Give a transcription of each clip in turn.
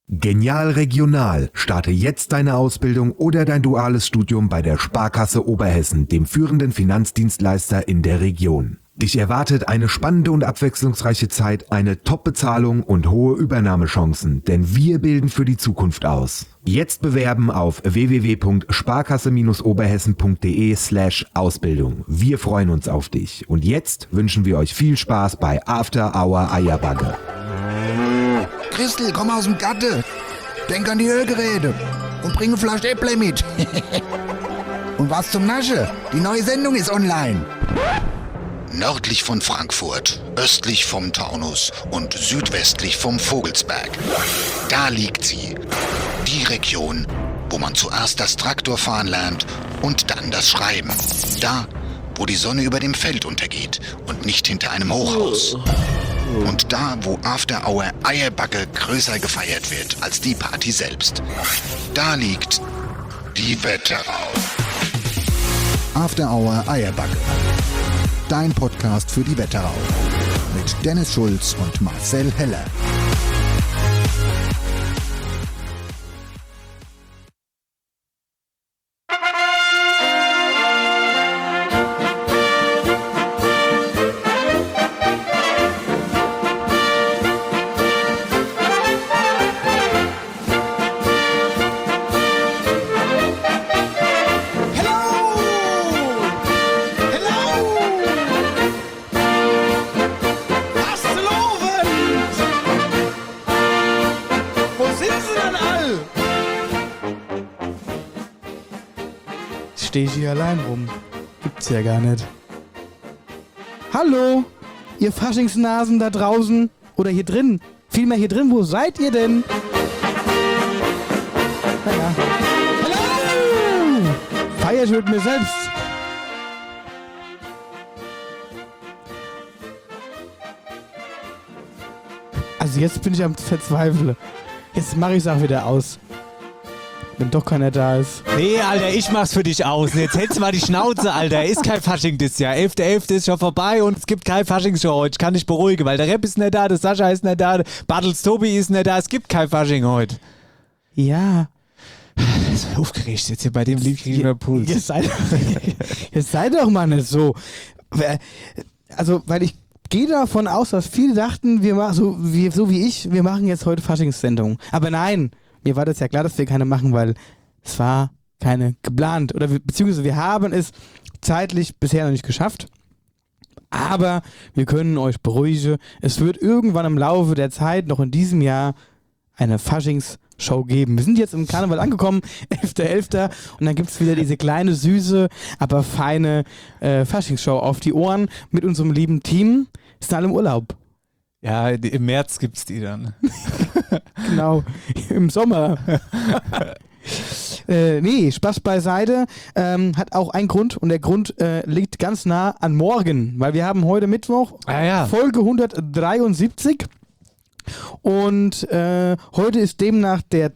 Genial Regional. Starte jetzt deine Ausbildung oder dein duales Studium bei der Sparkasse Oberhessen, dem führenden Finanzdienstleister in der Region. Dich erwartet eine spannende und abwechslungsreiche Zeit, eine Top-Bezahlung und hohe Übernahmechancen, denn wir bilden für die Zukunft aus. Jetzt bewerben auf www.sparkasse-oberhessen.de/Ausbildung. Wir freuen uns auf dich. Und jetzt wünschen wir euch viel Spaß bei After Hour Eierbagge. Christel, komm aus dem Gatte. Denk an die Hörgeräte und bring eine Flasche Äpple mit. Und was zum Nasche? Die neue Sendung ist online. Nördlich von Frankfurt, östlich vom Taunus und südwestlich vom Vogelsberg. Da liegt sie. Die Region, wo man zuerst das Traktorfahren lernt und dann das Schreiben. Da, wo die Sonne über dem Feld untergeht und nicht hinter einem Hochhaus. Und da, wo After Hour Eierbagge größer gefeiert wird als die Party selbst. Da liegt die Wetterau. After Hour Eierbagge. Dein Podcast für die Wetterau. Mit Dennis Schulz und Marcel Heller. Stehe ich hier allein rum. Gibt's ja gar nicht. Hallo, ihr Faschingsnasen da draußen. Oder hier drin. Vielmehr hier drin, wo seid ihr denn? Naja. Hallo! Feier ich mit mir selbst. Also jetzt bin ich am Verzweifeln. Jetzt mache ich es auch wieder aus. Wenn doch keiner da ist. Nee, Alter, ich mach's für dich aus. Jetzt hältst du mal die Schnauze, Alter. Ist kein Fasching das Jahr. 11.11. ist schon vorbei und es gibt kein Faschingsshow heute. Ich kann dich beruhigen, weil der Rap ist nicht da, der Sascha ist nicht da, der Bartels Tobi ist nicht da. Es gibt kein Fasching heute. Ja. So aufgeregt jetzt hier bei dem Lied krieg ich mir Puls. Jetzt seid doch mal nicht so. Also, weil ich gehe davon aus, dass viele dachten, wir machen so wie ich, wir machen jetzt heute Faschingssendung. Aber nein. Mir war das ja klar, dass wir keine machen, weil es war keine geplant. Oder beziehungsweise wir haben es zeitlich bisher noch nicht geschafft. Aber wir können euch beruhigen. Es wird irgendwann im Laufe der Zeit, noch in diesem Jahr, eine Faschingsshow geben. Wir sind jetzt im Karneval angekommen, 11.11. Und dann gibt es wieder diese kleine, süße, aber feine Faschingsshow auf die Ohren mit unserem lieben Team. Sind alle im Urlaub. Ja, im März gibt's die dann. Genau, im Sommer. Nee, Spaß beiseite. Hat auch einen Grund und der Grund liegt ganz nah an morgen, weil wir haben heute Mittwoch Folge 173 und heute ist demnach der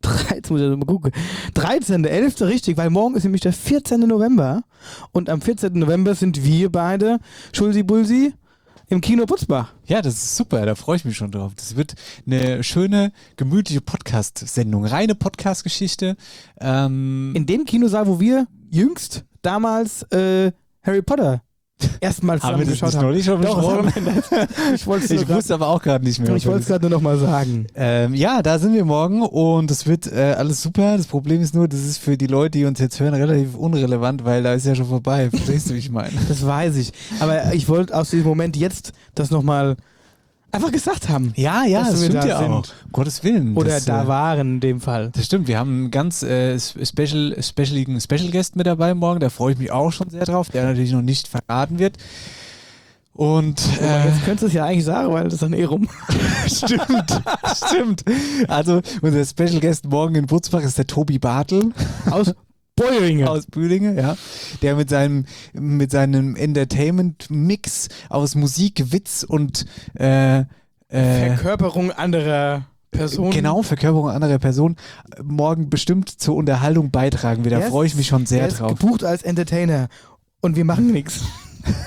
13.11. richtig, weil morgen ist nämlich der 14. November und am 14. November sind wir beide, Schulsi-Bulsi, im Kino Butzbach. Ja, das ist super, da freue ich mich schon drauf. Das wird eine schöne, gemütliche Podcast-Sendung, reine Podcast-Geschichte. In dem Kinosaal, wo wir jüngst damals Harry Potter erstmals haben wir das nicht neulich schon besprochen? Ich wusste aber auch gerade nicht mehr. Ich wollte es gerade nur noch mal sagen. Ja, da sind wir morgen und es wird alles super. Das Problem ist nur, das ist für die Leute, die uns jetzt hören, relativ unrelevant, weil da ist ja schon vorbei. Verstehst du, wie ich meine? Das weiß ich. Aber ich wollte aus diesem Moment jetzt das nochmal einfach gesagt haben. Ja, das stimmt ja auch. Um Gottes Willen. Oder da waren in dem Fall. Das stimmt, wir haben einen ganz Special Guest mit dabei morgen, da freue ich mich auch schon sehr drauf, der natürlich noch nicht verraten wird. Und jetzt könntest du es ja eigentlich sagen, weil das ist dann rum. Stimmt. Also unser Special Guest morgen in Butzbach ist der Tobi Bartel. Aus Bühlinge, ja. Der mit seinem Entertainment-Mix aus Musik, Witz und Verkörperung anderer Personen. Genau, Verkörperung anderer Personen morgen bestimmt zur Unterhaltung beitragen wird. Da freue ich mich schon sehr drauf. Er ist gebucht als Entertainer und wir machen nichts.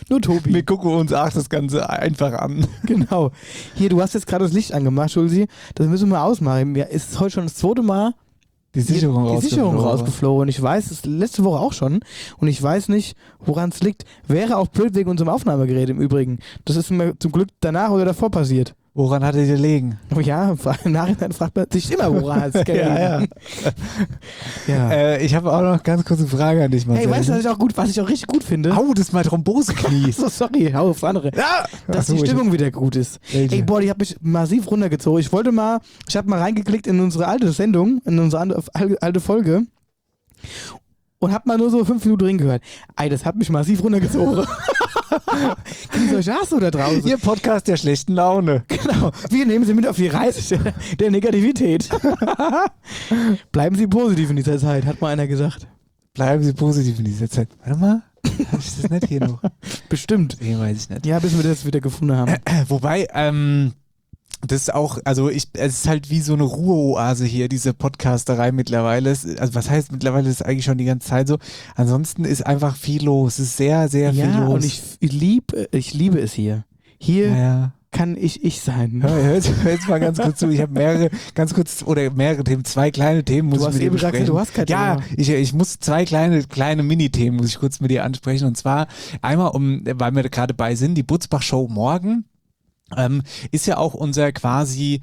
Nur Tobi. Wir gucken uns auch das Ganze einfach an. Genau. Hier, du hast jetzt gerade das Licht angemacht, Schulzi. Das müssen wir ausmachen. Mir ist heute schon das zweite Mal Die Sicherung rausgeflogen. Ich weiß, das ist letzte Woche auch schon. Und ich weiß nicht, woran es liegt. Wäre auch blöd wegen unserem Aufnahmegerät im Übrigen. Das ist mir zum Glück danach oder davor passiert. Woran hat er gelegen? Oh ja, im Nachhinein fragt man sich immer, woran es gelegen. Ja. Ich habe auch noch ganz kurze Frage an dich, Marcel. Hey, weißt du, was ich auch richtig gut finde? Au, das ist mein Thromboseknie. So, sorry, hau aufs andere. Ja. Dass die Stimmung wieder gut ist. Welche? Ey, boah, ich habe mich massiv runtergezogen. Ich habe mal reingeklickt in unsere alte Sendung, in unsere alte Folge und hab mal nur so 5 Minuten drin gehört. Ey, das hat mich massiv runtergezogen. Solche hast du da draußen. Ihr Podcast der schlechten Laune. Genau. Wir nehmen Sie mit auf die Reise der Negativität. Bleiben Sie positiv in dieser Zeit, hat mal einer gesagt. Bleiben Sie positiv in dieser Zeit. Warte mal. Hab ich das nicht hier noch? Bestimmt. Nee, weiß ich nicht. Ja, bis wir das wieder gefunden haben. Wobei, das ist auch, also es ist halt wie so eine Ruheoase hier, diese Podcasterei mittlerweile. Also was heißt mittlerweile, ist eigentlich schon die ganze Zeit so. Ansonsten ist einfach viel los. Es ist sehr, sehr viel los. Und ich liebe es hier. Hier kann ich sein. Hör jetzt mal ganz kurz zu. Ich habe mehrere Themen, 2 kleine Themen muss ich mit dir besprechen. Du hast kein Ja, ich muss 2 kleine Mini-Themen muss ich kurz mit dir ansprechen. Und zwar einmal, weil wir gerade bei sind, die Butzbach-Show morgen. Ist ja auch unser quasi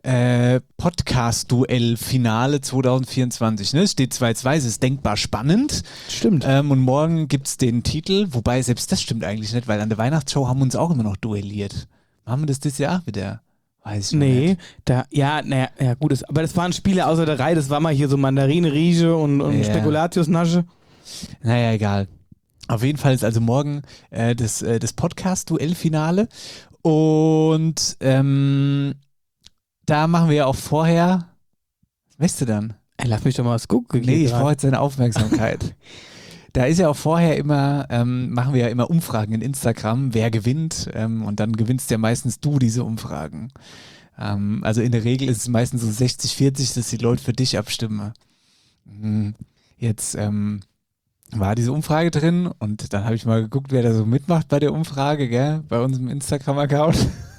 Podcast-Duell-Finale 2024. Ne? Es steht 2-2, es ist denkbar spannend. Stimmt. Und morgen gibt es den Titel, wobei selbst das stimmt eigentlich nicht, weil an der Weihnachtsshow haben wir uns auch immer noch duelliert. Machen wir das dieses Jahr wieder? Weiß ich nicht. Gut, aber das waren Spiele außer der Reihe, das war mal hier so Mandarine, Riege und Spekulatius-Nasche. Naja, egal. Auf jeden Fall ist also morgen das Podcast-Duell-Finale. Und da machen wir ja auch vorher. Was möchtest du dann? Ey, lass mich doch mal was gucken. Nee, ich brauche jetzt seine Aufmerksamkeit. Da ist ja auch vorher immer, machen wir ja immer Umfragen in Instagram, wer gewinnt. Und dann gewinnst ja meistens du diese Umfragen. Also in der Regel ist es meistens so 60-40, dass die Leute für dich abstimmen. Jetzt war diese Umfrage drin und dann habe ich mal geguckt, wer da so mitmacht bei der Umfrage, gell, bei unserem Instagram-Account.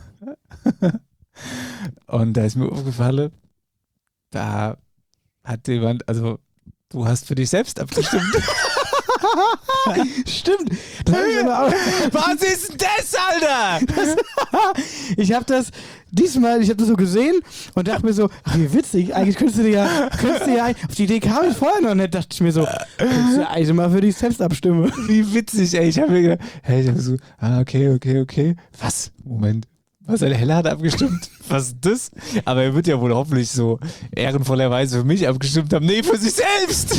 Und da ist mir aufgefallen, da hat jemand, also du hast für dich selbst abgestimmt. Stimmt. Was ist denn das, Alter? Ich habe das so gesehen und dachte mir so, ach, wie witzig, eigentlich könntest du dir ja, auf die Idee kam ich vorher noch nicht, dachte ich mir so, könntest du eigentlich mal für dich selbst abstimmen. Wie witzig, ey, ich habe mir gedacht, so, okay. Was? Moment. Marcel Heller hat abgestimmt. Was ist das? Aber er wird ja wohl hoffentlich so ehrenvollerweise für mich abgestimmt haben. Nee, für sich selbst.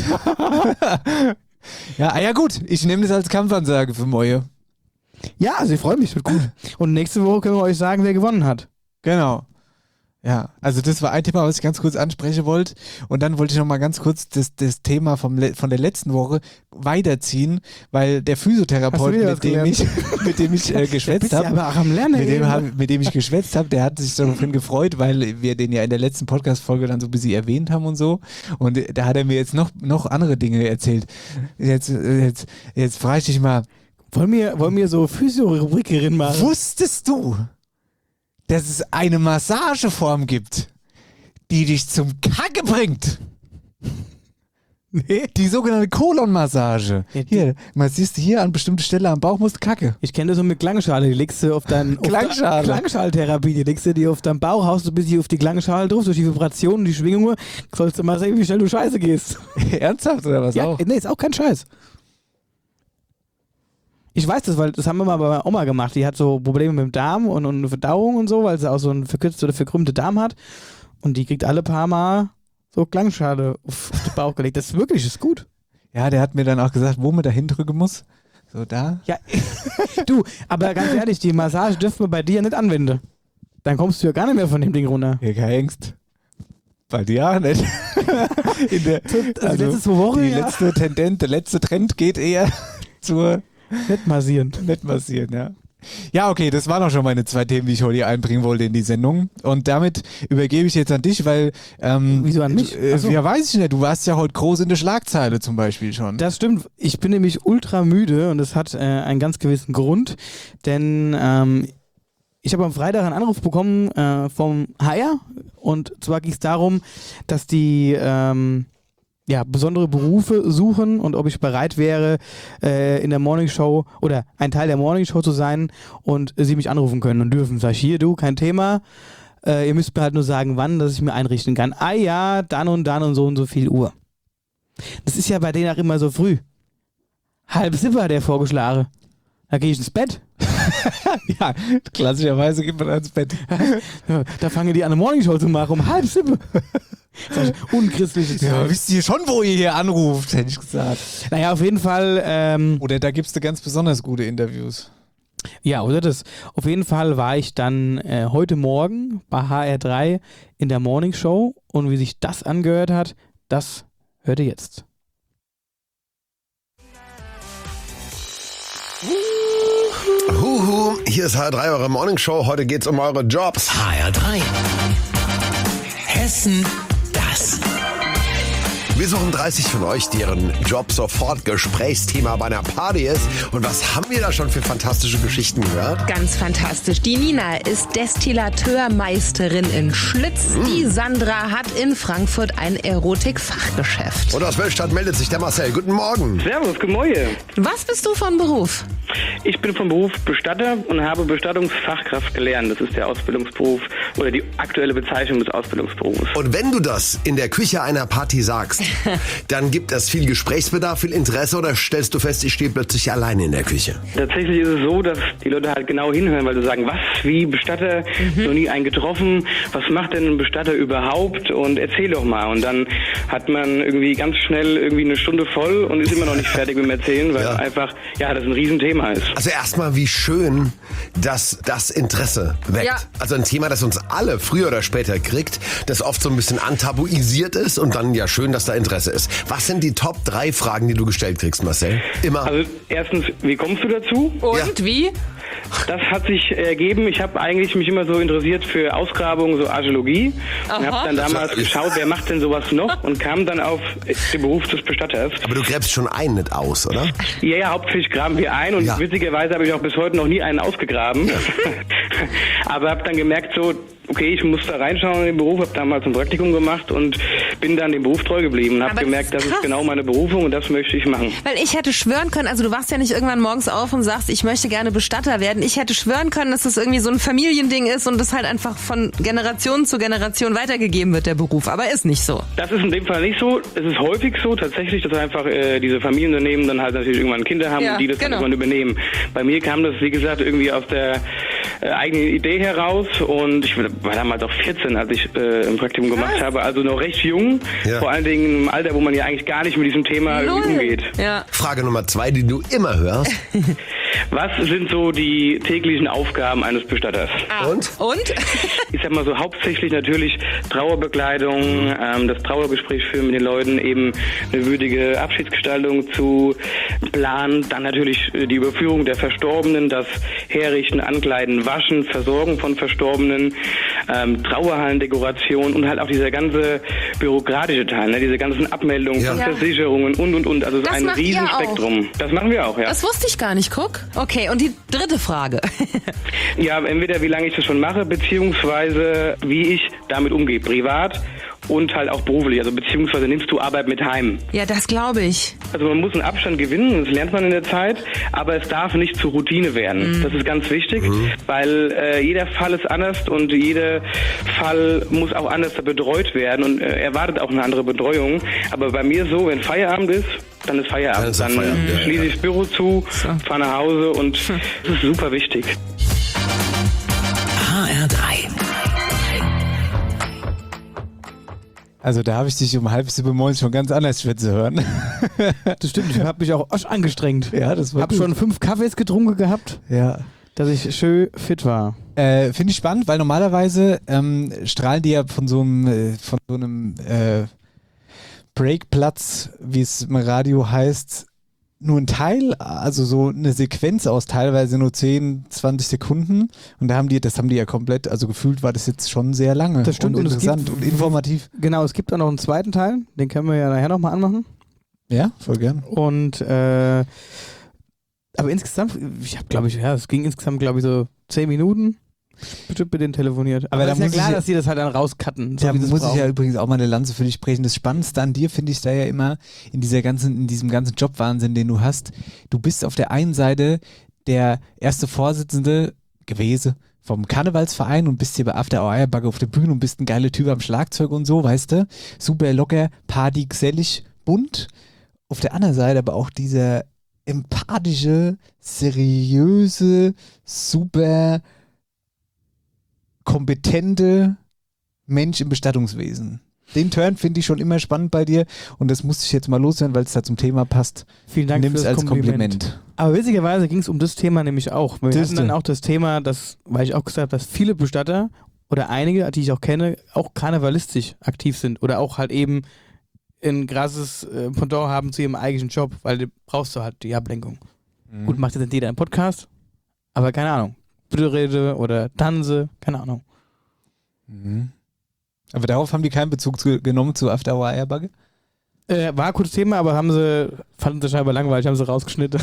Ja, gut. Ich nehme das als Kampfansage für Moje. Ja, also ich freue mich, wird gut. Und nächste Woche können wir euch sagen, wer gewonnen hat. Genau. Ja, also das war ein Thema, was ich ganz kurz ansprechen wollte. Und dann wollte ich noch mal ganz kurz das Thema von der letzten Woche weiterziehen, weil der Physiotherapeut, mit dem ich geschwätzt habe, mit dem ich geschwätzt habe, der hat sich daraufhin gefreut, weil wir den ja in der letzten Podcast-Folge dann so ein bisschen erwähnt haben und so. Und da hat er mir jetzt noch andere Dinge erzählt. Jetzt frage ich dich mal. Wollen wir so Physio-Rubrikerin machen? Wusstest du, dass es eine Massageform gibt, die dich zum Kacke bringt? Nee. Die sogenannte Kolonmassage. Ja, hier, siehst du hier an bestimmte Stelle am Bauch musst du Kacke. Ich kenne das so mit Klangschale. Die legst du auf deinen Klangschaltherapie. Die legst du dir auf deinen Bauch, haust du ein bisschen auf die Klangschale drauf, durch die Vibrationen, die Schwingungen. Sollst du mal sehen, wie schnell du scheiße gehst. Ernsthaft oder was auch? Nee, ist auch kein Scheiß. Ich weiß das, weil das haben wir mal bei meiner Oma gemacht. Die hat so Probleme mit dem Darm und eine Verdauung und so, weil sie auch so einen verkürzten oder verkrümmten Darm hat. Und die kriegt alle paar Mal so Klangschale auf den Bauch gelegt. Das ist gut. Ja, der hat mir dann auch gesagt, wo man da hindrücken muss. So da. Ja, du, aber ganz ehrlich, die Massage dürfen wir bei dir nicht anwenden. Dann kommst du ja gar nicht mehr von dem Ding runter. Ja, keine Angst. Bei dir auch nicht. Also letzte 2 Wochen, der letzte Trend geht eher zur Nicht massieren, ja. Ja, okay, das waren auch schon meine 2 Themen, die ich heute hier einbringen wollte in die Sendung. Und damit übergebe ich jetzt an dich, weil... Wieso an mich? So. Ja, weiß ich nicht. Du warst ja heute groß in der Schlagzeile zum Beispiel schon. Das stimmt. Ich bin nämlich ultra müde und das hat einen ganz gewissen Grund, denn ich habe am Freitag einen Anruf bekommen vom HR und zwar ging es darum, dass die besondere Berufe suchen und ob ich bereit wäre, in der Morningshow oder ein Teil der Morningshow zu sein und sie mich anrufen können und dürfen. Sag ich, hier, du, kein Thema. Ihr müsst mir halt nur sagen, wann, dass ich mir einrichten kann. Ah ja, dann und so viel Uhr. Das ist ja bei denen auch immer so früh. 6:30 hat der vorgeschlagen. Da gehe ich ins Bett. Ja, klassischerweise geht man ins Bett. Da fangen die an, eine Morningshow zu machen um 6:30. Unchristliches Zeug. Ja, wisst ihr schon, wo ihr hier anruft, hätte ich gesagt. Naja, auf jeden Fall. Oder da gibst du ganz besonders gute Interviews. Ja, oder das. Auf jeden Fall war ich dann heute Morgen bei HR3 in der Morningshow und wie sich das angehört hat, das hört ihr jetzt. Huhu, hier ist HR3, eure Morningshow. Heute geht's um eure Jobs. HR3. Hessen, das. Wir suchen 30 von euch, deren Job sofort Gesprächsthema bei einer Party ist. Und was haben wir da schon für fantastische Geschichten gehört? Ganz fantastisch. Die Nina ist Destillateurmeisterin in Schlitz. Die Sandra hat in Frankfurt ein Erotik-Fachgeschäft. Und aus Wölstadt meldet sich der Marcel. Guten Morgen. Servus, Gemäue. Was bist du von Beruf? Ich bin vom Beruf Bestatter und habe Bestattungsfachkraft gelernt. Das ist der Ausbildungsberuf oder die aktuelle Bezeichnung des Ausbildungsberufs. Und wenn du das in der Küche einer Party sagst, dann gibt es viel Gesprächsbedarf, viel Interesse oder stellst du fest, ich stehe plötzlich alleine in der Küche? Tatsächlich ist es so, dass die Leute halt genau hinhören, weil sie sagen, was, wie Bestatter, noch nie einen getroffen, was macht denn ein Bestatter überhaupt und erzähl doch mal. Und dann hat man irgendwie ganz schnell irgendwie eine Stunde voll und ist immer noch nicht fertig mit dem Erzählen, weil einfach, ja, das ein Riesenthema ist. Also erstmal, wie schön, dass das Interesse weckt. Ja. Also ein Thema, das uns alle früher oder später kriegt, das oft so ein bisschen antabuisiert ist und dann ja schön, dass da Interesse ist. Was sind die Top 3 Fragen, die du gestellt kriegst, Marcel? Immer. Also erstens, wie kommst du dazu? Und wie? Das hat sich ergeben. Ich habe eigentlich mich immer so interessiert für Ausgrabungen, so Archäologie. Und habe dann damals geschaut, wer macht denn sowas noch und kam dann auf den Beruf des Bestatters. Aber du gräbst schon einen nicht aus, oder? Ja, hauptsächlich graben wir ein und witzigerweise habe ich auch bis heute noch nie einen ausgegraben. Aber habe dann gemerkt, so, okay, ich muss da reinschauen in den Beruf, habe damals ein Praktikum gemacht und bin dann dem Beruf treu geblieben. Habe gemerkt, das ist genau meine Berufung und das möchte ich machen. Weil ich hätte schwören können, also du wachst ja nicht irgendwann morgens auf und sagst, ich möchte gerne Bestatter werden. Ich hätte schwören können, dass das irgendwie so ein Familiending ist und das halt einfach von Generation zu Generation weitergegeben wird, der Beruf. Aber ist nicht so. Das ist in dem Fall nicht so. Es ist häufig so, tatsächlich, dass einfach diese Familienunternehmen dann halt natürlich irgendwann Kinder haben und die das dann irgendwann übernehmen. Bei mir kam das, wie gesagt, irgendwie aus der eigenen Idee heraus und ich war damals auch 14, als ich ein Praktikum gemacht habe, also noch recht jung, vor allen Dingen im Alter, wo man ja eigentlich gar nicht mit diesem Thema irgendwie umgeht. Ja. Frage Nummer 2, die du immer hörst. Was sind so die täglichen Aufgaben eines Bestatters? Und? Ich sag mal so, hauptsächlich natürlich Trauerbekleidung, das Trauergespräch führen mit den Leuten, eben eine würdige Abschiedsgestaltung zu planen, dann natürlich die Überführung der Verstorbenen, das Herrichten, Ankleiden, Waschen, Versorgen von Verstorbenen, Trauerhallendekoration und halt auch dieser ganze bürokratische Teil, ne, diese ganzen Abmeldungen von Versicherungen und. Also so ein Riesenspektrum. Das machen wir auch, ja. Das wusste ich gar nicht, guck. Okay, und die dritte Frage. Ja, entweder wie lange ich das schon mache, beziehungsweise wie ich damit umgehe, privat und halt auch beruflich, also beziehungsweise nimmst du Arbeit mit heim. Ja, das glaube ich. Also man muss einen Abstand gewinnen, das lernt man in der Zeit, aber es darf nicht zur Routine werden. Das ist ganz wichtig, weil jeder Fall ist anders und jeder Fall muss auch anders betreut werden und erwartet auch eine andere Betreuung. Aber bei mir so, wenn Feierabend ist, dann ist Feierabend. Dann schließe ich das Büro zu, fahre nach Hause und das ist super wichtig. HR3. Also da habe ich dich um 6:30 morgens schon ganz anders schwätzen hören. Das stimmt, ich habe mich auch angestrengt. Ja, das war Hab schon 5 Kaffees getrunken gehabt, dass ich schön fit war. Finde ich spannend, weil normalerweise strahlen die ja von so einem Breakplatz, wie es im Radio heißt, nur ein Teil, also so eine Sequenz aus teilweise nur 10, 20 Sekunden und das haben die ja komplett, also gefühlt war das jetzt schon sehr lange Das stimmt, und und interessant und informativ. Genau, es gibt auch noch einen zweiten Teil, den können wir ja nachher nochmal anmachen. Ja, voll gern. Und aber insgesamt, es ging insgesamt, glaube ich, so 10 Minuten. Bestimmt mit denen telefoniert. Aber da ist ja muss klar, ich- dass die das halt dann rauscutten. Da wie sie es muss ich brauchen. ja übrigens auch mal eine Lanze für dich brechen. Das Spannendste an dir finde ich da ja immer in diesem ganzen Jobwahnsinn, den du hast. Du bist auf der einen Seite der erste Vorsitzende gewesen vom Karnevalsverein und bist hier bei After Hour Eierbacke auf der Bühne und bist ein geiler Typ am Schlagzeug und so, weißt du? Super locker, Party, gesellig, bunt. Auf der anderen Seite aber auch dieser empathische, seriöse, super kompetente Mensch im Bestattungswesen. Den Turn finde ich schon immer spannend bei dir und das musste ich jetzt mal loswerden, weil es da zum Thema passt. Vielen Dank Nimm für es das als Kompliment. Aber witzigerweise ging es um das Thema nämlich auch. Wir hatten Siehste. dann auch das Thema, weil ich auch gesagt habe, dass viele Bestatter oder einige, die ich auch kenne, auch karnevalistisch aktiv sind oder auch halt eben ein krasses Pendant haben zu ihrem eigentlichen Job, weil du brauchst du halt die Ablenkung. Gut, macht jetzt nicht jeder einen Podcast, aber keine Ahnung. Büttelrede oder Tanze, keine Ahnung. Aber darauf haben die keinen Bezug genommen zu After Hour Eierbacke? War ein gutes Thema, aber fanden sie scheinbar langweilig, haben sie rausgeschnitten.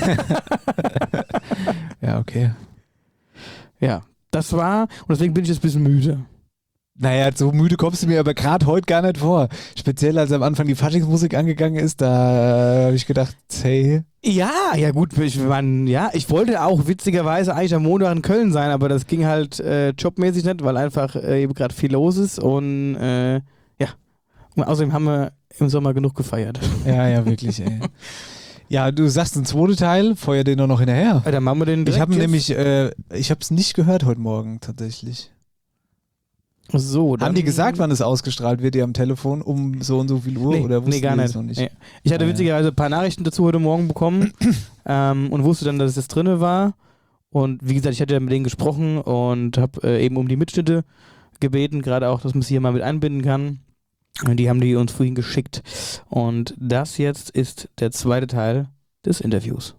Ja, okay. Ja, das war, und deswegen bin ich jetzt ein bisschen müde. Naja, so müde kommst du mir aber gerade heute gar nicht vor. Speziell als am Anfang die Faschingsmusik angegangen ist, da habe ich gedacht, hey. Ja gut, ich wollte auch witzigerweise eigentlich am Montag in Köln sein, aber das ging halt jobmäßig nicht, weil einfach eben gerade viel los ist und und außerdem haben wir im Sommer genug gefeiert. Ja, wirklich, ey. Ja, du sagst einen zweiten Teil, feuer den doch noch hinterher. Dann machen wir den direkt Ich habe jetzt. nämlich, ich habe es nicht gehört heute Morgen tatsächlich. So, dann Haben die gesagt, wann es ausgestrahlt wird, ihr am Telefon, um so und so viel Uhr? Oder wussten gar die nicht. das noch nicht? Nee. Ich hatte witzigerweise ein paar Nachrichten dazu heute Morgen bekommen und wusste dann, dass es jetzt drinne war. Und wie gesagt, ich hatte ja mit denen gesprochen und habe eben um die Mitschnitte gebeten, gerade auch, dass man es hier mal mit einbinden kann. Und die haben die uns vorhin geschickt. Und das jetzt ist der zweite Teil des Interviews.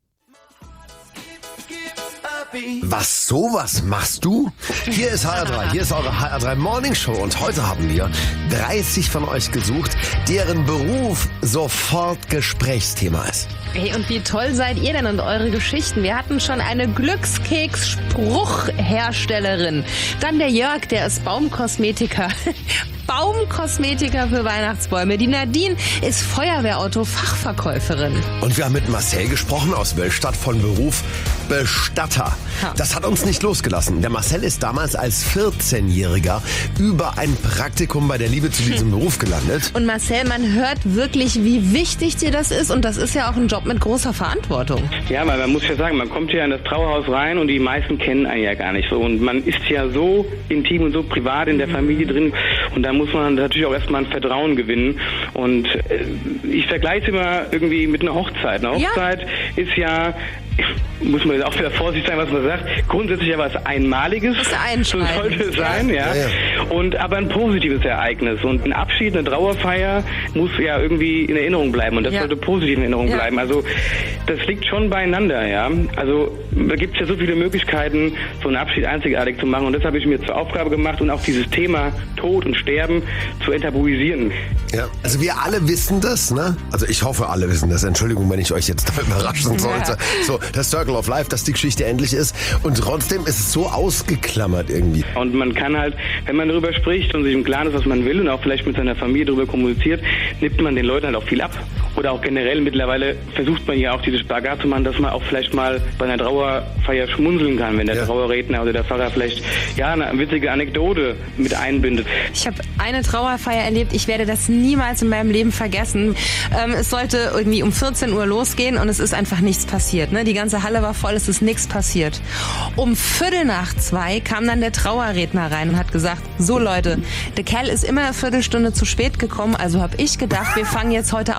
Sowas machst du? Hier ist HR3, hier ist eure HR3 Morning Show und heute haben wir 30 von euch gesucht, deren Beruf sofort Gesprächsthema ist. Hey, und wie toll seid ihr denn und eure Geschichten? Wir hatten schon eine Glückskeks-Spruchherstellerin. Dann der Jörg, der ist Baumkosmetiker. Baumkosmetiker für Weihnachtsbäume. Die Nadine ist Feuerwehrauto-Fachverkäuferin. Und wir haben mit Marcel gesprochen aus Wölstadt von Beruf Bestatter. Das hat uns nicht losgelassen. Der Marcel ist damals als 14-Jähriger über ein Praktikum bei der Liebe zu diesem Beruf gelandet. Und Marcel, man hört wirklich, wie wichtig dir das ist. Und das ist ja auch ein Job mit großer Verantwortung. Ja, weil man muss ja sagen, man kommt ja in das Trauerhaus rein und die meisten kennen einen ja gar nicht so. Und man ist ja so intim und so privat in der Familie drin. Und da muss man natürlich auch erstmal ein Vertrauen gewinnen. Und ich vergleiche es immer irgendwie mit einer Hochzeit. Eine Hochzeit ist ja, muss man auch wieder vorsichtig sein, was man sagt, grundsätzlich ja was Einmaliges. So sollte es sein, ja. Und aber ein positives Ereignis. Und ein Abschied, eine Trauerfeier muss ja irgendwie in Erinnerung bleiben. Und das sollte positiv in Erinnerung bleiben. Also das liegt schon beieinander, ja. Also da gibt es ja so viele Möglichkeiten, so einen Abschied einzigartig zu machen. Und das habe ich mir zur Aufgabe gemacht und auch dieses Thema Tod und Sterben zu enttabuisieren. Ja, also wir alle wissen das, ne? Also ich hoffe, alle wissen das. Entschuldigung, wenn ich euch jetzt da überraschen sollte. So, das Circle of Life, dass die Geschichte endlich ist. Und trotzdem ist es so ausgeklammert irgendwie. Und man kann halt, wenn man darüber spricht und sich im Klaren ist, was man will und auch vielleicht mit seiner Familie darüber kommuniziert, nimmt man den Leuten halt auch viel ab. Oder auch generell mittlerweile versucht man ja auch diese Spagat zu machen, dass man auch vielleicht mal bei einer Trauerfeier schmunzeln kann, wenn der Trauerredner oder der Pfarrer vielleicht eine witzige Anekdote mit einbindet. Ich habe eine Trauerfeier erlebt, ich werde das niemals in meinem Leben vergessen. Es sollte irgendwie um 14 Uhr losgehen und es ist einfach nichts passiert. Ne? Die ganze Halle war voll, es ist nichts passiert. Um 1:15 kam dann der Trauerredner rein und hat gesagt, so Leute, der Kerl ist immer eine Viertelstunde zu spät gekommen, also habe ich gedacht, wir fangen jetzt heute auch eine Viertelstunde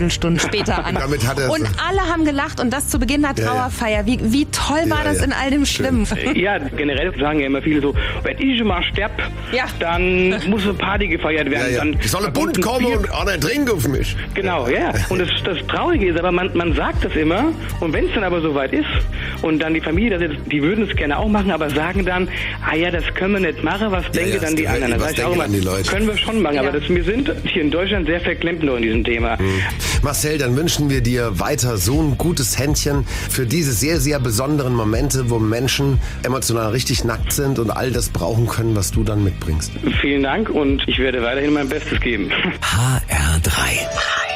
Viertelstunde später an. Damit hat er und alle haben gelacht und das zu Beginn der Trauerfeier. Wie toll war das in all dem Schlimmen? Ja, generell sagen ja immer viele so, wenn ich schon mal sterb, dann muss eine Party gefeiert werden. Ja. Dann Ich soll ein Bund kommen und einer trinken auf mich. Genau, ja. Und das Traurige ist aber, man sagt das immer und wenn es dann aber soweit ist und dann die Familie, die würden es gerne auch machen, aber sagen dann, das können wir nicht machen, was denken dann die anderen? Was denken dann die Leute? Können wir schon machen, aber wir sind hier in Deutschland sehr verklemmt noch in diesem Thema. Marcel, dann wünschen wir dir weiter so ein gutes Händchen für diese sehr, sehr besonderen Momente, wo Menschen emotional richtig nackt sind und all das brauchen können, was du dann mitbringst. Vielen Dank und ich werde weiterhin mein Bestes geben. HR3.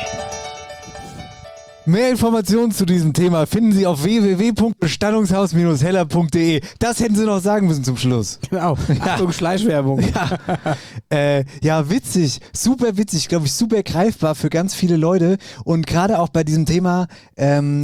Mehr Informationen zu diesem Thema finden Sie auf www.bestattungshaus-heller.de. Das hätten Sie noch sagen müssen zum Schluss. Genau. Achtung, Schleichwerbung. Ja, witzig. Super witzig. Glaube ich, super greifbar für ganz viele Leute. Und gerade auch bei diesem Thema so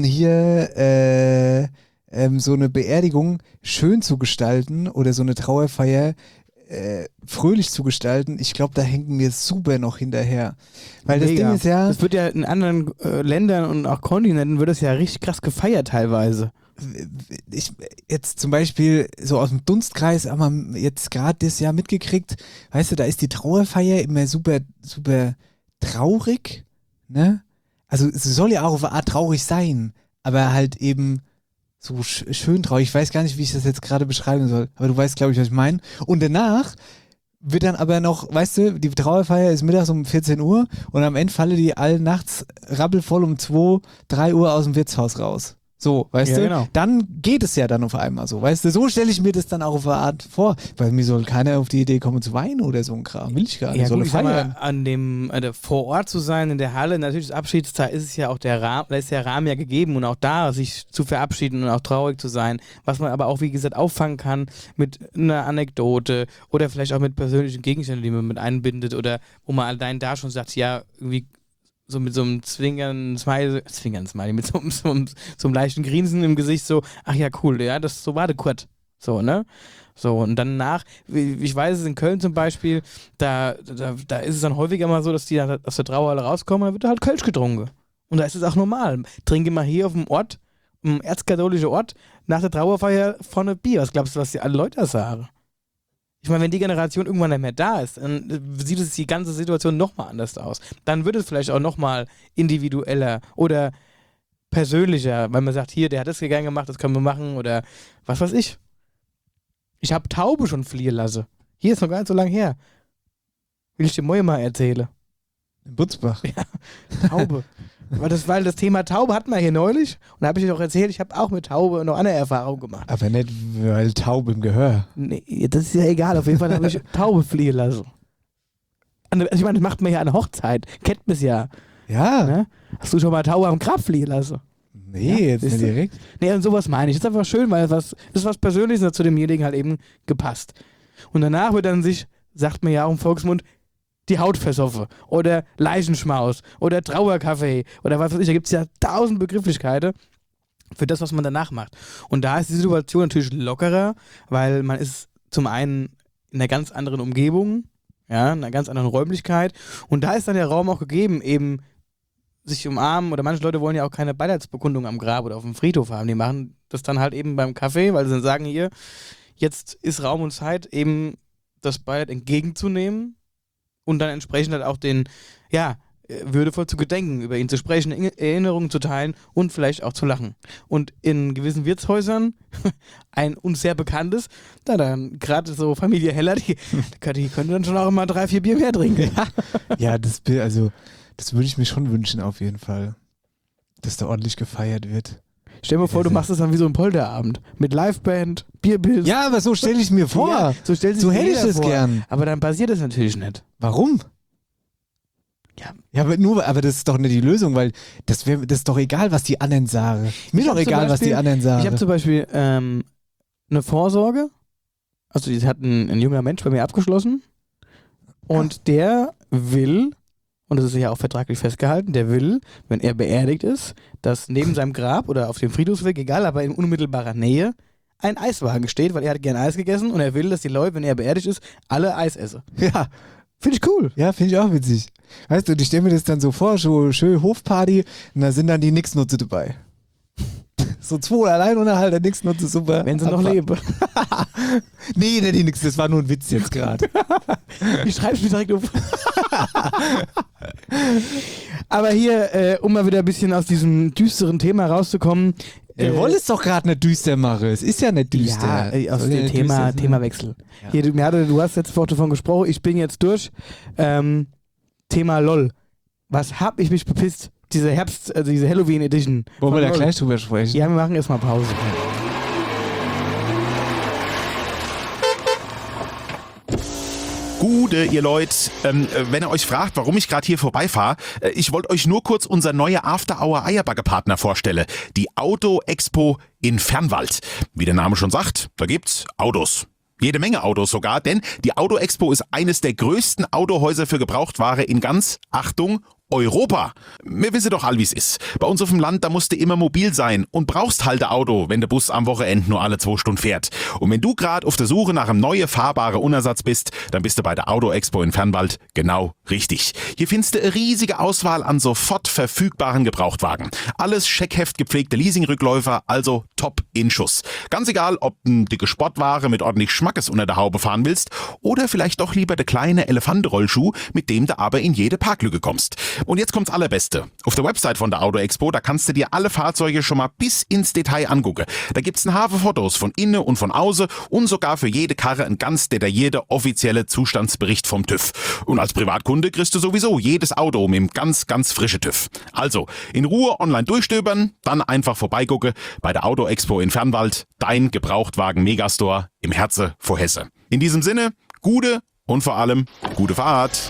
eine Beerdigung schön zu gestalten oder so eine Trauerfeier fröhlich zu gestalten, ich glaube, da hängen wir super noch hinterher. Weil das Ding ist ja... Das wird ja in anderen Ländern und auch Kontinenten wird das ja richtig krass gefeiert teilweise. Ich jetzt zum Beispiel so aus dem Dunstkreis haben wir jetzt gerade das Jahr mitgekriegt, weißt du, da ist die Trauerfeier immer super, super traurig, ne? Also es soll ja auch auf eine Art traurig sein, aber halt eben so schön traurig. Ich weiß gar nicht, wie ich das jetzt gerade beschreiben soll, aber du weißt, glaube ich, was ich meine. Und danach wird dann aber noch, weißt du, die Trauerfeier ist mittags um 14 Uhr und am Ende fallen die alle nachts rappelvoll um 2, 3 Uhr aus dem Wirtshaus raus. So, weißt du? Genau. Dann geht es ja dann auf einmal so, weißt du? So stelle ich mir das dann auch auf eine Art vor, weil mir soll keiner auf die Idee kommen zu weinen oder so ein Kram. Will ich gar nicht. Ja, soll gut, feiern. Vor Ort zu sein, in der Halle, natürlich das Abschiedstag ist es ja auch der Rahmen, da ist der Rahmen ja gegeben und auch da sich zu verabschieden und auch traurig zu sein, was man aber auch, wie gesagt, auffangen kann mit einer Anekdote oder vielleicht auch mit persönlichen Gegenständen, die man mit einbindet oder wo man allein da schon sagt, ja, irgendwie so mit so einem Zwingern-Smiley, mit so einem leichten Grinsen im Gesicht, so, ach ja, cool, ja, so war der Kurt. So, ne? So, und danach, ich weiß es in Köln zum Beispiel, da ist es dann häufiger mal so, dass die dann aus der Trauerhalle rauskommen, da wird halt Kölsch getrunken. Und da ist es auch normal. Trinke mal hier auf dem Ort, einem erzkatholischen Ort, nach der Trauerfeier vorne Bier. Was glaubst du, was die alle Leute sagen? Ich meine, wenn die Generation irgendwann nicht mehr da ist, dann sieht es die ganze Situation nochmal anders aus. Dann wird es vielleicht auch nochmal individueller oder persönlicher, weil man sagt, hier, der hat das gerne gemacht, das können wir machen oder was weiß ich. Ich habe Taube schon fliehen lassen. Hier ist noch gar nicht so lange her. Will ich dir morgen mal erzählen. In Butzbach. Ja, Taube. Weil das Thema Taube hatten wir hier neulich und da habe ich dir auch erzählt, ich habe auch mit Taube noch andere Erfahrungen gemacht. Aber nicht, weil Taube im Gehör. Nee, das ist ja egal, auf jeden Fall habe ich Taube fliehen lassen. Also ich meine, das macht man ja an der Hochzeit, kennt man es ja. Ja. Ne? Hast du schon mal Taube am Grab fliehen lassen? Nee, jetzt nicht direkt. Nee, und sowas meine ich. Das ist einfach schön, weil das ist was Persönliches und hat zu demjenigen halt eben gepasst. Und danach wird dann sagt man ja auch im Volksmund, die Haut versoffen oder Leichenschmaus oder Trauerkaffee oder was weiß ich. Da gibt es ja 1000 Begrifflichkeiten für das, was man danach macht. Und da ist die Situation natürlich lockerer, weil man ist zum einen in einer ganz anderen Umgebung, ja, in einer ganz anderen Räumlichkeit. Und da ist dann der Raum auch gegeben, eben sich umarmen oder manche Leute wollen ja auch keine Beileidsbekundung am Grab oder auf dem Friedhof haben. Die machen das dann halt eben beim Kaffee, weil sie dann sagen, hier, jetzt ist Raum und Zeit, eben das Beileid entgegenzunehmen und dann entsprechend halt auch den, ja, würdevoll zu gedenken, über ihn zu sprechen, Erinnerungen zu teilen und vielleicht auch zu lachen. Und in gewissen Wirtshäusern, ein uns sehr bekanntes, da dann gerade so Familie Heller, die können dann schon auch immer 3-4 Bier mehr trinken. Ja, das würde ich mir schon wünschen auf jeden Fall, dass da ordentlich gefeiert wird. Stell dir mal vor, du machst das dann wie so ein Polterabend. Mit Liveband, Bierbild. Ja, aber so stelle ich es mir vor. Ja, so hätte ich das gern. Aber dann passiert das natürlich nicht. Warum? Ja, aber das ist doch nicht die Lösung, weil das ist doch egal, was die anderen sagen. Mir doch egal, was die anderen sagen. Ich habe zum Beispiel eine Vorsorge. Also die hat ein junger Mensch bei mir abgeschlossen. Und der will, und das ist ja auch vertraglich festgehalten, der will, wenn er beerdigt ist, dass neben seinem Grab oder auf dem Friedhofsweg, egal, aber in unmittelbarer Nähe, ein Eiswagen steht, weil er hat gern Eis gegessen und er will, dass die Leute, wenn er beerdigt ist, alle Eis essen. Ja. Finde ich cool. Ja, finde ich auch witzig. Weißt du, ich stelle mir das dann so vor, so schön Hofparty und da sind dann die Nix-Nutze dabei. So 2 allein und halt der Nix-Nutze, super. Wenn sie noch leben. Nee, die Nix, das war nur ein Witz jetzt gerade. Ich schreibe mir direkt auf. Aber hier, um mal wieder ein bisschen aus diesem düsteren Thema rauszukommen. Wir wollen es doch gerade nicht düster machen. Es ist ja nicht düster. Ja, aus dem Themawechsel. Ja. Hier, du hast letzte Woche davon gesprochen, ich bin jetzt durch. Thema LOL. Was hab ich mich bepisst? Diese diese Halloween Edition. Wollen wir da gleich drüber sprechen? Ja, wir machen erstmal Pause. Gude, ihr Leute, wenn ihr euch fragt, warum ich gerade hier vorbeifahre, ich wollte euch nur kurz unser neuer After-Hour-Eierbagger-Partner vorstellen, die Auto Expo in Fernwald. Wie der Name schon sagt, da gibt's Autos. Jede Menge Autos sogar, denn die Auto Expo ist eines der größten Autohäuser für Gebrauchtware in ganz, Achtung, Europa. Wir wissen doch all, wie's ist. Bei uns auf dem Land, da musst du immer mobil sein und brauchst halt ein Auto, wenn der Bus am Wochenende nur alle 2 Stunden fährt. Und wenn du gerade auf der Suche nach einem neuen fahrbaren Unersatz bist, dann bist du bei der Auto Expo in Fernwald genau richtig. Hier findest du eine riesige Auswahl an sofort verfügbaren Gebrauchtwagen. Alles scheckheft gepflegte Leasingrückläufer, also top in Schuss. Ganz egal, ob du dicke Sportware mit ordentlich Schmackes unter der Haube fahren willst oder vielleicht doch lieber der kleine Elefantenrollschuh, mit dem du aber in jede Parklücke kommst. Und jetzt kommt's Allerbeste. Auf der Website von der Auto Expo, da kannst du dir alle Fahrzeuge schon mal bis ins Detail angucken. Da gibt's einen Haufen Fotos von innen und von außen und sogar für jede Karre ein ganz detaillierter offizielle Zustandsbericht vom TÜV. Und als Privatkunde kriegst du sowieso jedes Auto mit einem ganz, ganz frischen TÜV. Also, in Ruhe online durchstöbern, dann einfach vorbeigucken bei der Auto Expo in Fernwald, dein Gebrauchtwagen-Megastore im Herzen vor Hesse. In diesem Sinne, gute und vor allem gute Fahrt.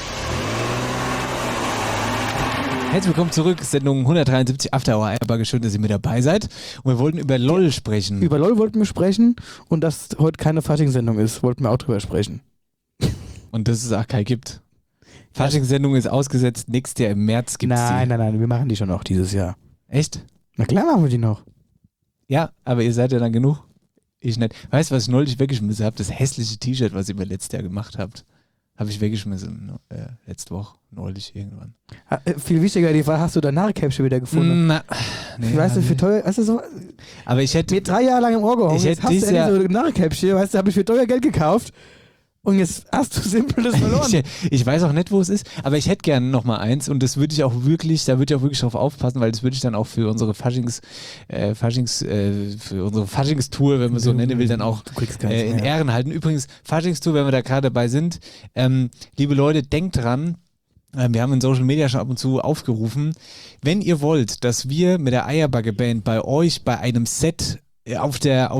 Herzlich willkommen zurück, Sendung 173 After Hour Eierbagger. Schön, dass ihr mit dabei seid. Und wir wollten über LOL sprechen. Über LOL wollten wir sprechen und dass heute keine Faschingssendung ist, wollten wir auch drüber sprechen. Und dass es auch keine gibt. Faschingssendung ist ausgesetzt, nächstes Jahr im März gibt's die. Nein, wir machen die schon noch dieses Jahr. Echt? Na klar machen wir die noch. Ja, aber ihr seid ja dann genug. Ich nicht. Weißt du, was ich neulich weggeschmissen habe? Das hässliche T-Shirt, was ihr mir letztes Jahr gemacht habt. Habe ich weggeschmissen, letzte Woche, neulich irgendwann. Viel wichtiger, die Frage, hast du dein Narrenkäppchen wieder gefunden? Nee, weißt du, für teuer, weißt du so? Aber ich hätte mir 3 Jahre lang im Ohr gehauen, jetzt hast du endlich so ein Narrenkäppchen, weißt du, habe ich für teuer Geld gekauft und jetzt hast du simpel das verloren. Ich weiß auch nicht, wo es ist, aber ich hätte gerne noch mal eins und das würde ich auch wirklich, da würde ich auch wirklich drauf aufpassen, weil das würde ich dann auch für unsere für unsere Faschingstour, wenn man so nennen will, dann auch in Ehren halten. Übrigens, Faschingstour, wenn wir da gerade dabei sind, liebe Leute, denkt dran, wir haben in Social Media schon ab und zu aufgerufen, wenn ihr wollt, dass wir mit der Eierbagger Band bei euch bei einem Set auf der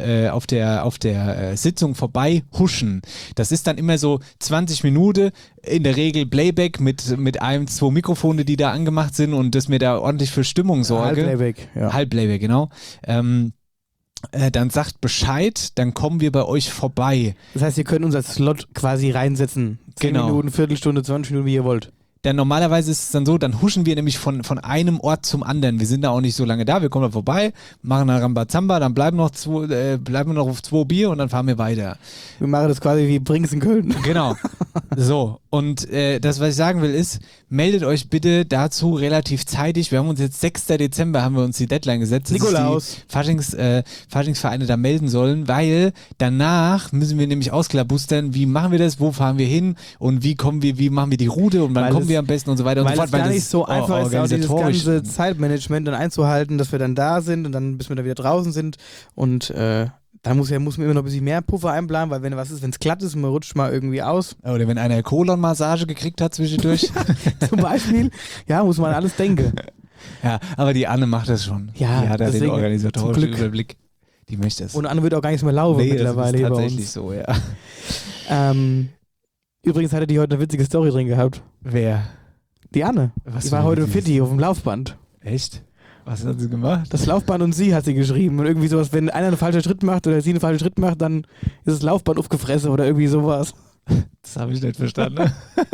Sitzung vorbei huschen. Das ist dann immer so 20 Minuten, in der Regel Playback mit 1-2 Mikrofone, die da angemacht sind und dass mir da ordentlich für Stimmung sorge. Halbplayback, ja. Halbplayback, genau. Dann sagt Bescheid, dann kommen wir bei euch vorbei. Das heißt, ihr könnt unser Slot quasi reinsetzen. 10 Minuten, Viertelstunde, 20 Minuten, wie ihr wollt. Denn normalerweise ist es dann so, dann huschen wir nämlich von einem Ort zum anderen. Wir sind da auch nicht so lange da, wir kommen da vorbei, machen eine Rambazamba, dann bleiben wir noch auf 2 Bier und dann fahren wir weiter. Wir machen das quasi wie Brings in Köln. Genau. So, und das, was ich sagen will, ist, meldet euch bitte dazu relativ zeitig. Wir haben uns jetzt 6. Dezember haben wir uns die Deadline gesetzt, Nikolaus. dass die Faschingsvereine da melden sollen, weil danach müssen wir nämlich ausklabustern, wie machen wir das, wo fahren wir hin und wie machen wir die Route und wann kommen wir am besten und so weiter und so fort. Weil es gar nicht so einfach ist, auch dieses ganze Zeitmanagement dann einzuhalten, dass wir dann da sind und dann bis wir da wieder draußen sind und da muss man immer noch ein bisschen mehr Puffer einplanen, weil wenn es glatt ist und man rutscht mal irgendwie aus. Oder wenn einer Kolonmassage gekriegt hat zwischendurch. Zum Beispiel, ja, muss man alles denken. Ja, aber die Anne macht das schon. Ja, die hat da den organisatorischen Überblick. Die möchte es. Und Anne wird auch gar nicht mehr laufen mittlerweile. Das ist tatsächlich so, ja. Übrigens hatte die heute eine witzige Story drin gehabt. Wer? Die Anne. Die war heute Fitti auf dem Laufband. Echt? Was hat sie gemacht? Das Laufband und sie hat sie geschrieben. Und irgendwie sowas, wenn einer einen falschen Schritt macht oder sie einen falschen Schritt macht, dann ist das Laufband aufgefressen oder irgendwie sowas. Das habe ich nicht verstanden.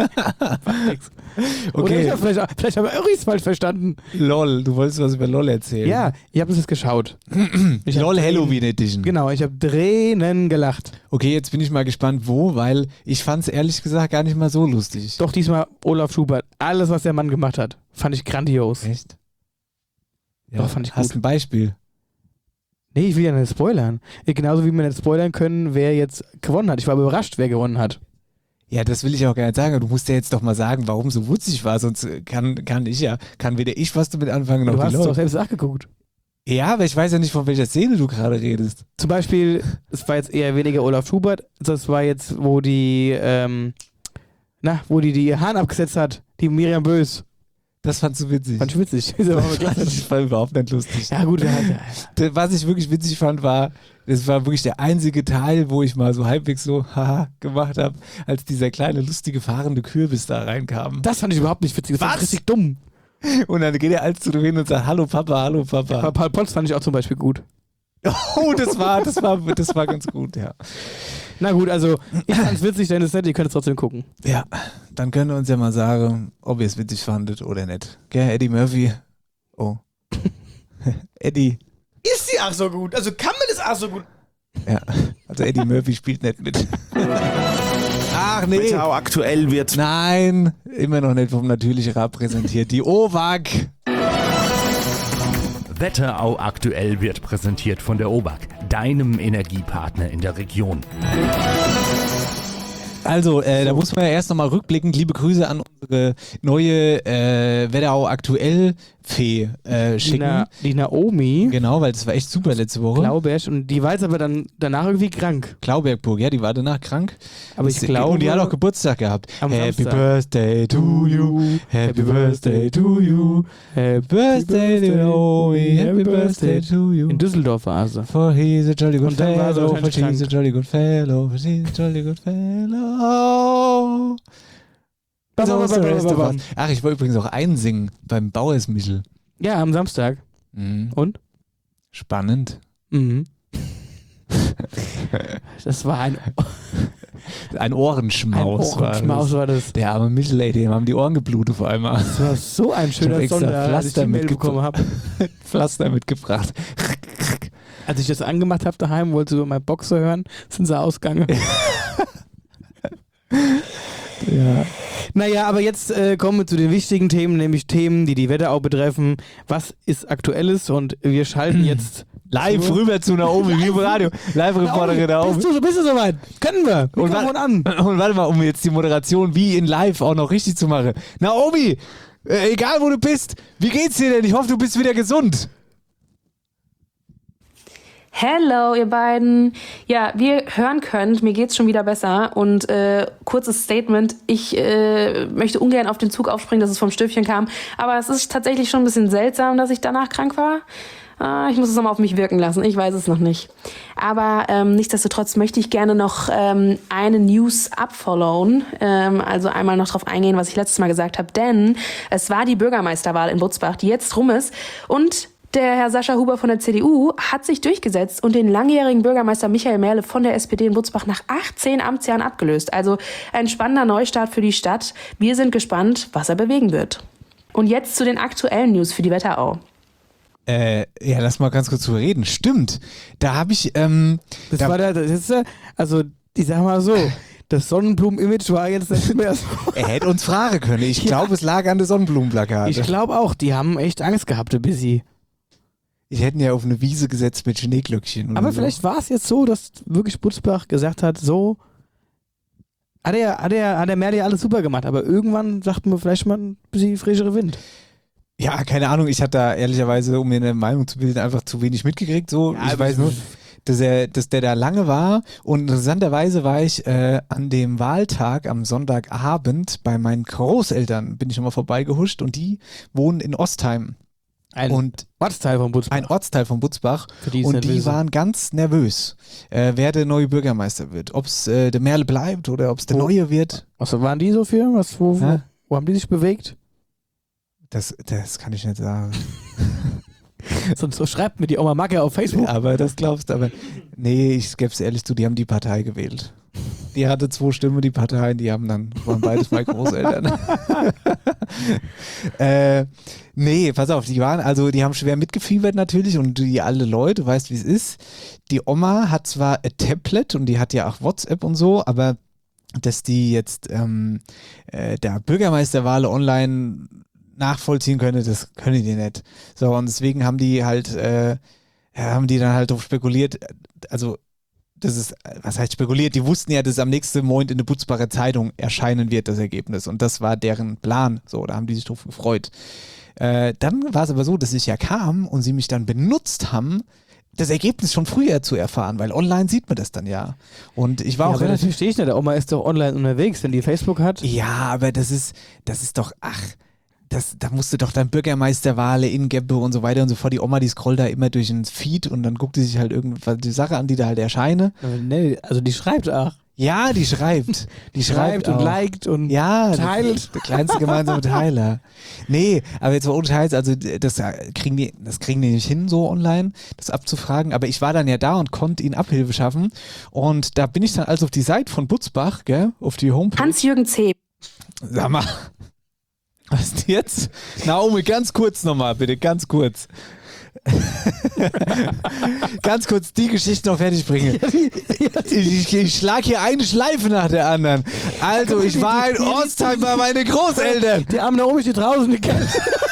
Oder Okay, vielleicht habe ich es falsch verstanden. LOL, du wolltest was über LOL erzählen. Ja, ihr habt es geschaut. LOL Halloween Edition. Genau, ich habe Tränen gelacht. Okay, jetzt bin ich mal gespannt, wo, weil ich fand es ehrlich gesagt gar nicht mal so lustig. Doch diesmal Olaf Schubert. Alles, was der Mann gemacht hat, fand ich grandios. Echt? Ja, Doch, fand ich hast gut. ein Beispiel? Nee, ich will ja nicht spoilern. Genauso wie wir nicht spoilern können, wer jetzt gewonnen hat. Ich war überrascht, wer gewonnen hat. Ja, das will ich auch gar nicht sagen. Du musst ja jetzt doch mal sagen, warum so wutzig war, sonst kann weder ich was damit anfangen, noch Du die hast es Leute. doch selbst nachgeguckt. Ja, aber ich weiß ja nicht, von welcher Szene du gerade redest. Zum Beispiel, es war jetzt eher weniger Olaf Schubert, das war jetzt, wo die Hahn abgesetzt hat, die Miriam Bös. Das fandst du witzig. Fand ich witzig. Ist aber klasse. Das war überhaupt nicht lustig. Ja gut, Was ich wirklich witzig fand, das war wirklich der einzige Teil, wo ich mal so halbwegs so haha gemacht habe, als dieser kleine, lustige, fahrende Kürbis da reinkam. das fand ich überhaupt nicht witzig, das war richtig dumm. Und dann geht er als zu dir hin und sagt, hallo Papa, hallo Papa. Aber Paul Potts fand ich auch zum Beispiel gut. Oh, das war ganz gut, ja. Na gut, also ich fand's witzig, denn es nett, ihr könnt es trotzdem gucken. Ja, dann könnt ihr uns ja mal sagen, ob ihr es witzig fandet oder nicht. Gell, Eddie Murphy? Oh. Eddie. Ist sie auch so gut? Also kann man das auch so gut? Ja, also Eddie Murphy spielt nicht mit. Ach nee. Wetterau aktuell wird. Nein, immer noch nicht vom natürlichen Rap präsentiert. Die OWAG. Wetterau aktuell wird präsentiert von der OBAG, deinem Energiepartner in der Region. Also, da muss man ja erst nochmal rückblickend liebe Grüße an unsere neue Wetterau aktuell Fee schicken. Die Naomi. Genau, weil das war echt super letzte Woche. Glauberg, und die war jetzt aber dann danach irgendwie krank. Klaubergburg, ja, die war danach krank. Aber ich glaube, und die hat auch Geburtstag gehabt. am Happy Samstag. Birthday to you, Happy Birthday to you, Happy Birthday to Naomi, Happy Birthday to you. In Düsseldorf war sie. For he's a jolly good Und dann war sie fellow, for wahrscheinlich she's a krank. jolly good fellow, for she's a jolly good fellow. So is the rest of us. Ach, ich wollte übrigens auch einsingen beim Bauersmichel. Ja, am Samstag. Mhm. Und? Spannend. Mhm. Das war Ein Ohrenschmaus, war das. Der arme Michel, ey, dem haben die Ohren geblutet vor einmal. Das war so ein Ich hab schöner extra Sonder, als ich die Pflaster Mail bekommen habe. Pflaster mitgebracht. Als ich das angemacht habe daheim, wollte sie über meinen Boxer hören, sind sie ausgegangen. Ja. Naja, aber jetzt kommen wir zu den wichtigen Themen, nämlich Themen, die die Wetterau betreffen. Was ist Aktuelles? Und wir schalten jetzt Live rüber zu Naomi, wie im Radio. Live-Reporterin Naomi. Bist du soweit? Können wir. Und Mikrofon an. Und warte mal, um jetzt die Moderation wie in Live auch noch richtig zu machen. Naomi, egal wo du bist, wie geht's dir denn? Ich hoffe, du bist wieder gesund. Hello, ihr beiden. Ja, wie ihr hören könnt, mir geht's schon wieder besser. Und kurzes Statement, ich möchte ungern auf den Zug aufspringen, dass es vom Stöfchen kam. Aber es ist tatsächlich schon ein bisschen seltsam, dass ich danach krank war. Ich muss es nochmal auf mich wirken lassen, ich weiß es noch nicht. Aber nichtsdestotrotz möchte ich gerne noch eine News upfollowen. Also einmal noch drauf eingehen, was ich letztes Mal gesagt habe. Denn es war die Bürgermeisterwahl in Butzbach, die jetzt rum ist. Und der Herr Sascha Huber von der CDU hat sich durchgesetzt und den langjährigen Bürgermeister Michael Merle von der SPD in Butzbach nach 18 Amtsjahren abgelöst. Also ein spannender Neustart für die Stadt. Wir sind gespannt, was er bewegen wird. Und jetzt zu den aktuellen News für die Wetterau. Ja, lass mal ganz kurz drüber reden. Stimmt. Da habe ich. Also, ich sag mal so. Das Sonnenblumen-Image war jetzt nicht mehr so. Er hätte uns fragen können. Ich glaube, es lag an der Sonnenblumenplakate. Ich glaube auch, die haben echt Angst gehabt, ein bisschen. Ich hätte ihn ja auf eine Wiese gesetzt mit Schneeglöckchen. Aber so. vielleicht war es jetzt so, dass wirklich Butzbach gesagt hat, so hat der Merle ja alles super gemacht, aber irgendwann sagt man vielleicht mal ein bisschen frischere Wind. Ja, keine Ahnung. Ich hatte da ehrlicherweise, um mir eine Meinung zu bilden, einfach zu wenig mitgekriegt. So, Ja, ich weiß nur, dass der da lange war. Und interessanterweise war ich an dem Wahltag am Sonntagabend bei meinen Großeltern, bin ich nochmal vorbeigehuscht und die wohnen in Ostheim. Ein Ortsteil von Butzbach. Ein Ortsteil von Butzbach. Und die waren ganz nervös, wer der neue Bürgermeister wird. Ob es der Merle bleibt oder ob es der neue wird. Was waren die so für? Wo haben die sich bewegt? Das kann ich nicht sagen. Sonst so schreibt mir die Oma Macke auf Facebook. Aber das glaubst du. Aber nee, ich gebe es ehrlich zu, die haben die Partei gewählt. Die hatte 2 Stimmen, die Parteien, waren beides meine Großeltern. Nee, pass auf, die haben schwer mitgefiebert natürlich und die alle Leute, du weißt, wie es ist. Die Oma hat zwar ein Tablet und die hat ja auch WhatsApp und so, aber dass die jetzt der Bürgermeisterwahl online nachvollziehen könnte, das können die nicht. So, und deswegen haben die dann halt darauf spekuliert, also das ist, was heißt spekuliert, die wussten ja, dass am nächsten Moment in der Butzbacher Zeitung erscheinen wird, das Ergebnis. Und das war deren Plan. So, da haben die sich drauf gefreut. Dann war es aber so, dass ich ja kam und sie mich dann benutzt haben, das Ergebnis schon früher zu erfahren, weil online sieht man das dann ja. Und ich war auch relativ... Das verstehe ich nicht, der Oma ist doch online unterwegs, wenn die Facebook hat. Ja, aber das ist doch, da musst du doch dann Bürgermeisterwahlen, Ingeppe und so weiter und so fort. Die Oma, die scrollt da immer durch den Feed und dann guckt die sich halt irgendwas die Sache an, die da halt erscheine. Nee, also die schreibt auch. Ja, die schreibt. Die schreibt und auch. Liked und teilt. Der kleinste gemeinsame Teiler. Nee, aber jetzt mal ohne Scheiß, also das kriegen die nicht hin, so online, das abzufragen. Aber ich war dann ja da und konnte ihnen Abhilfe schaffen. Und da bin ich dann also auf die Seite von Butzbach, gell, auf die Homepage. Hans-Jürgen Zeb. Sag mal, was ist jetzt? Naomi, ganz kurz nochmal, bitte, ganz kurz. Ganz kurz die Geschichte noch fertig bringen. Ich schlag hier eine Schleife nach der anderen. Also, ich war in Ostheim bei meinen Großeltern. Die arme Naomi steht draußen, die kennt.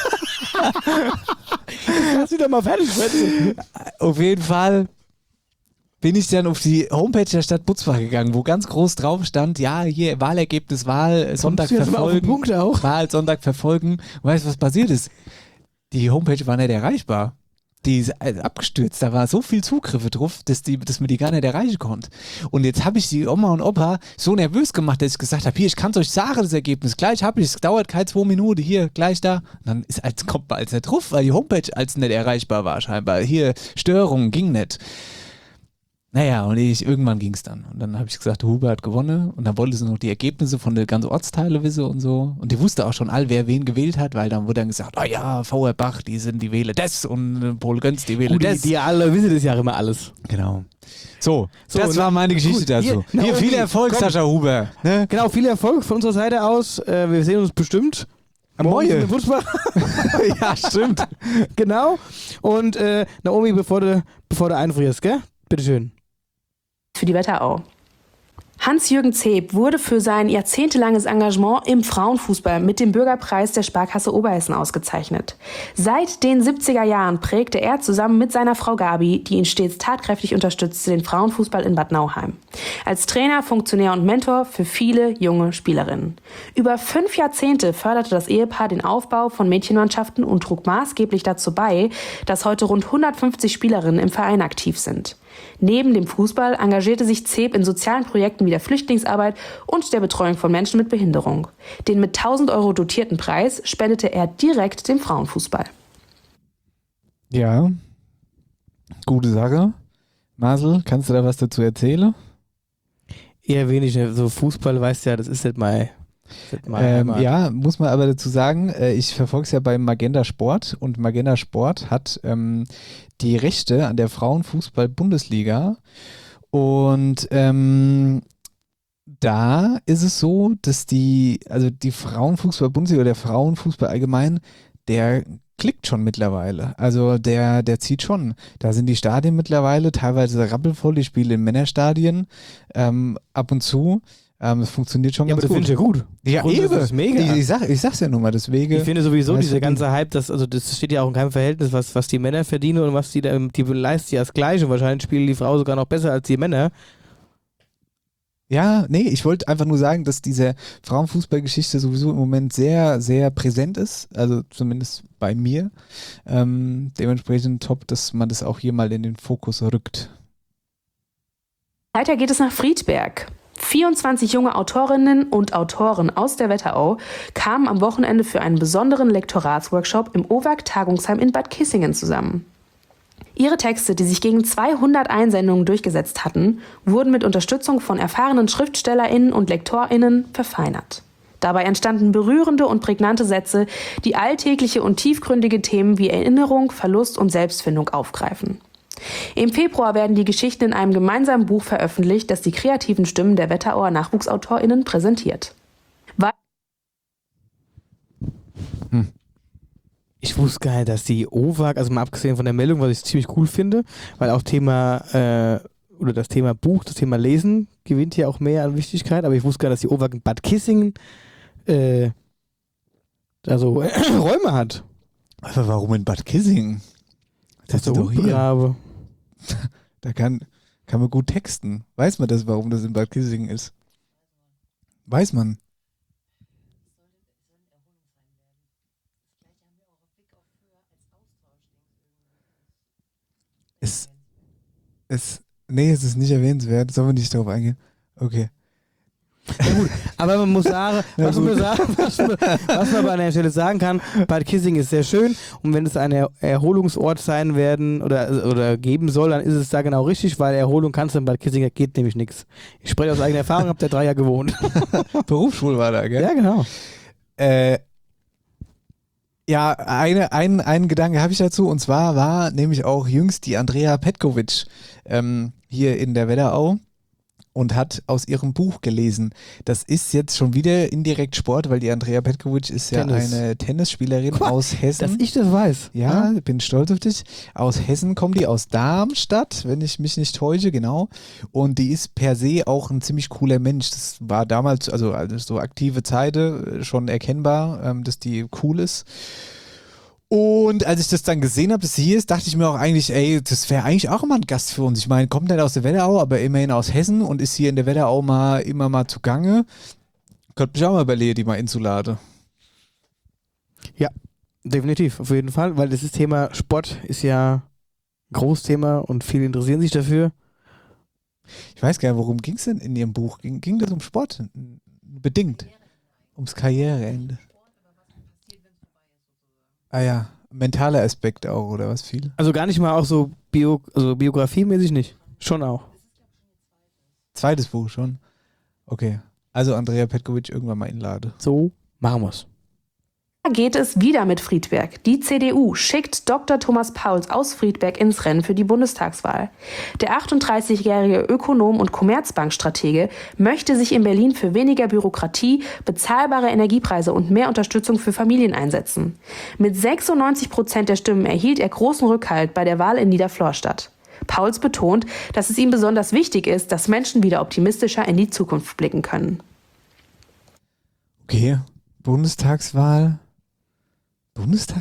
Lass sie doch mal fertig sprechen. Auf jeden Fall bin ich dann auf die Homepage der Stadt Butzbach gegangen, wo ganz groß drauf stand, ja, hier Wahlergebnis, Wahl, Sonntag verfolgen. Punkt auch? Wahl, Sonntag verfolgen. Und weißt du, was passiert ist? Die Homepage war nicht erreichbar. Die ist abgestürzt, da war so viel Zugriffe drauf, dass man die gar nicht erreichen konnte. Und jetzt habe ich die Oma und Opa so nervös gemacht, dass ich gesagt habe, hier, ich kann es euch sagen, das Ergebnis, gleich habe ich es, dauert keine 2 Minuten, hier, gleich da. Und dann kommt man als nicht drauf, weil die Homepage als nicht erreichbar war scheinbar. Hier, Störung, ging nicht. Naja, und irgendwann ging es dann. Und dann habe ich gesagt, Huber hat gewonnen. Und dann wollte sie noch die Ergebnisse von den ganzen Ortsteile wissen und so. Und die wusste auch schon wer wen gewählt hat, weil dann wurde dann gesagt, oh ja, VR Bach, die wählen das und Paul Göns, die wählen das. Die alle wissen das ja immer alles. Genau. So das war meine Geschichte dazu. Hier viel Erfolg, Sascha Huber. Ne? Genau, viel Erfolg von unserer Seite aus. Wir sehen uns bestimmt. Am Moje. Ja, stimmt. Genau. Und Naomi, bevor du einfrierst, gell? Bitteschön. Für die Wetterau. Hans-Jürgen Zeb wurde für sein jahrzehntelanges Engagement im Frauenfußball mit dem Bürgerpreis der Sparkasse Oberhessen ausgezeichnet. Seit den 70er Jahren prägte er zusammen mit seiner Frau Gabi, die ihn stets tatkräftig unterstützte, den Frauenfußball in Bad Nauheim. Als Trainer, Funktionär und Mentor für viele junge Spielerinnen. Über 5 Jahrzehnte förderte das Ehepaar den Aufbau von Mädchenmannschaften und trug maßgeblich dazu bei, dass heute rund 150 Spielerinnen im Verein aktiv sind. Neben dem Fußball engagierte sich Zeb in sozialen Projekten wie der Flüchtlingsarbeit und der Betreuung von Menschen mit Behinderung. Den mit 1.000 € dotierten Preis spendete er direkt dem Frauenfußball. Ja, gute Sache. Marcel, kannst du da was dazu erzählen? Eher wenig. So Fußball, weißt du ja, das ist nicht mal... Ja, muss man aber dazu sagen, ich verfolge es ja beim Magenta Sport und Magenta Sport hat die Rechte an der Frauenfußball-Bundesliga und da ist es so, dass die Frauenfußball-Bundesliga oder der Frauenfußball allgemein, der klickt schon mittlerweile. Also der zieht schon. Da sind die Stadien mittlerweile teilweise rappelvoll, die spielen in Männerstadien ab und zu. Das funktioniert schon ganz gut. Ja, aber das finde ich ja gut. Ja, eben. Das ist mega. Ich sag's ja nur mal, deswegen. Ich finde sowieso dieser ganze Hype, das steht ja auch in keinem Verhältnis, was die Männer verdienen und was die leisten ja das Gleiche. Wahrscheinlich spielen die Frauen sogar noch besser als die Männer. Ja, nee, ich wollte einfach nur sagen, dass diese Frauenfußballgeschichte sowieso im Moment sehr, sehr präsent ist. Also zumindest bei mir. Dementsprechend top, dass man das auch hier mal in den Fokus rückt. Weiter geht es nach Friedberg. 24 junge Autorinnen und Autoren aus der Wetterau kamen am Wochenende für einen besonderen Lektoratsworkshop im OWAG-Tagungsheim in Bad Kissingen zusammen. Ihre Texte, die sich gegen 200 Einsendungen durchgesetzt hatten, wurden mit Unterstützung von erfahrenen SchriftstellerInnen und LektorInnen verfeinert. Dabei entstanden berührende und prägnante Sätze, die alltägliche und tiefgründige Themen wie Erinnerung, Verlust und Selbstfindung aufgreifen. Im Februar werden die Geschichten in einem gemeinsamen Buch veröffentlicht, das die kreativen Stimmen der Wetterauer NachwuchsautorInnen präsentiert. Ich wusste gar nicht, dass die OWAG, also mal abgesehen von der Meldung, was ich ziemlich cool finde, weil auch oder das Thema Buch, das Thema Lesen gewinnt hier auch mehr an Wichtigkeit, aber ich wusste gar nicht, dass die OWAG in Bad Kissingen Räume hat. Aber warum in Bad Kissingen? Das ist doch hier. Da kann man gut texten. Weiß man das, warum das in Bad Kissingen ist? Weiß man. Nee, es ist nicht erwähnenswert. Sollen wir nicht darauf eingehen? Okay. Ja gut, aber man muss sagen, was man an der Stelle sagen kann, Bad Kissingen ist sehr schön und wenn es ein Erholungsort sein werden oder geben soll, dann ist es da genau richtig, weil Erholung kannst du in Bad Kissingen, geht nämlich nichts. Ich spreche aus eigener Erfahrung, habe da 3 Jahre gewohnt. Berufsschule war da, gell? Ja, genau. Ja, einen Gedanke habe ich dazu und zwar war nämlich auch jüngst die Andrea Petkovic hier in der Wetterau und hat aus ihrem Buch gelesen. Das ist jetzt schon wieder indirekt Sport, weil die Andrea Petkovic ist ja eine Tennisspielerin aus Hessen. Dass ich das weiß. Ja, bin stolz auf dich. Aus Hessen kommt die, aus Darmstadt, wenn ich mich nicht täusche, genau. Und die ist per se auch ein ziemlich cooler Mensch. Das war damals, also so aktive Zeiten, schon erkennbar, dass die cool ist. Und als ich das dann gesehen habe, dass sie hier ist, dachte ich mir auch eigentlich, ey, das wäre eigentlich auch immer ein Gast für uns. Ich meine, kommt nicht aus der Wetterau, aber immerhin aus Hessen und ist hier in der Wetterau immer mal zugange. Könnte mich auch mal überlegen, die mal einzuladen. Ja, definitiv, auf jeden Fall, weil das Thema Sport ist ja ein großes Thema und viele interessieren sich dafür. Ich weiß gar nicht, worum ging es denn in Ihrem Buch? Ging das um Sport? Bedingt. Ums Karriereende. Ah ja, mentaler Aspekt auch, oder was viel? Also gar nicht mal auch so biografiemäßig nicht. Schon auch. Zweites Buch schon? Okay. Also Andrea Petkovic irgendwann mal einladen. So machen wir's. Geht es wieder mit Friedberg. Die CDU schickt Dr. Thomas Pauls aus Friedberg ins Rennen für die Bundestagswahl. Der 38-jährige Ökonom und Commerzbankstratege möchte sich in Berlin für weniger Bürokratie, bezahlbare Energiepreise und mehr Unterstützung für Familien einsetzen. Mit 96% der Stimmen erhielt er großen Rückhalt bei der Wahl in Niederflorstadt. Pauls betont, dass es ihm besonders wichtig ist, dass Menschen wieder optimistischer in die Zukunft blicken können. Okay, Bundestagswahl? Ist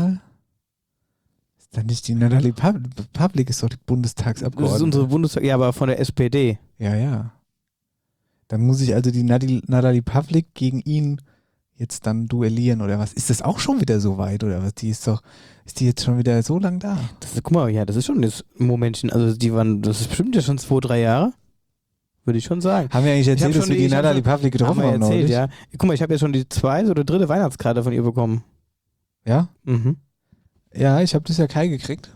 dann nicht die Natalie Public, ist doch die Bundestagsabgeordnete. Das ist unsere ja, aber von der SPD. Ja. Dann muss ich also die Natalie Public gegen ihn jetzt dann duellieren oder was? Ist das auch schon wieder so weit oder was? Ist die jetzt schon wieder so lang da? Guck mal, ja, das ist schon das Momentchen, also das ist bestimmt ja schon 2-3 Jahre. Würde ich schon sagen. Haben wir eigentlich erzählt, dass wir die Natalie Public getroffen haben? Erzählt, ja. Guck mal, ich habe ja schon die 2. oder 3. Weihnachtskarte von ihr bekommen. Ja? Mhm. Ja, ich habe das ja Kai gekriegt.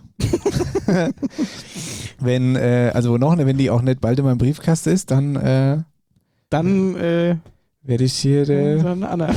Wenn die auch nicht bald in meinem Briefkasten ist, dann werde ich hier dann Anna.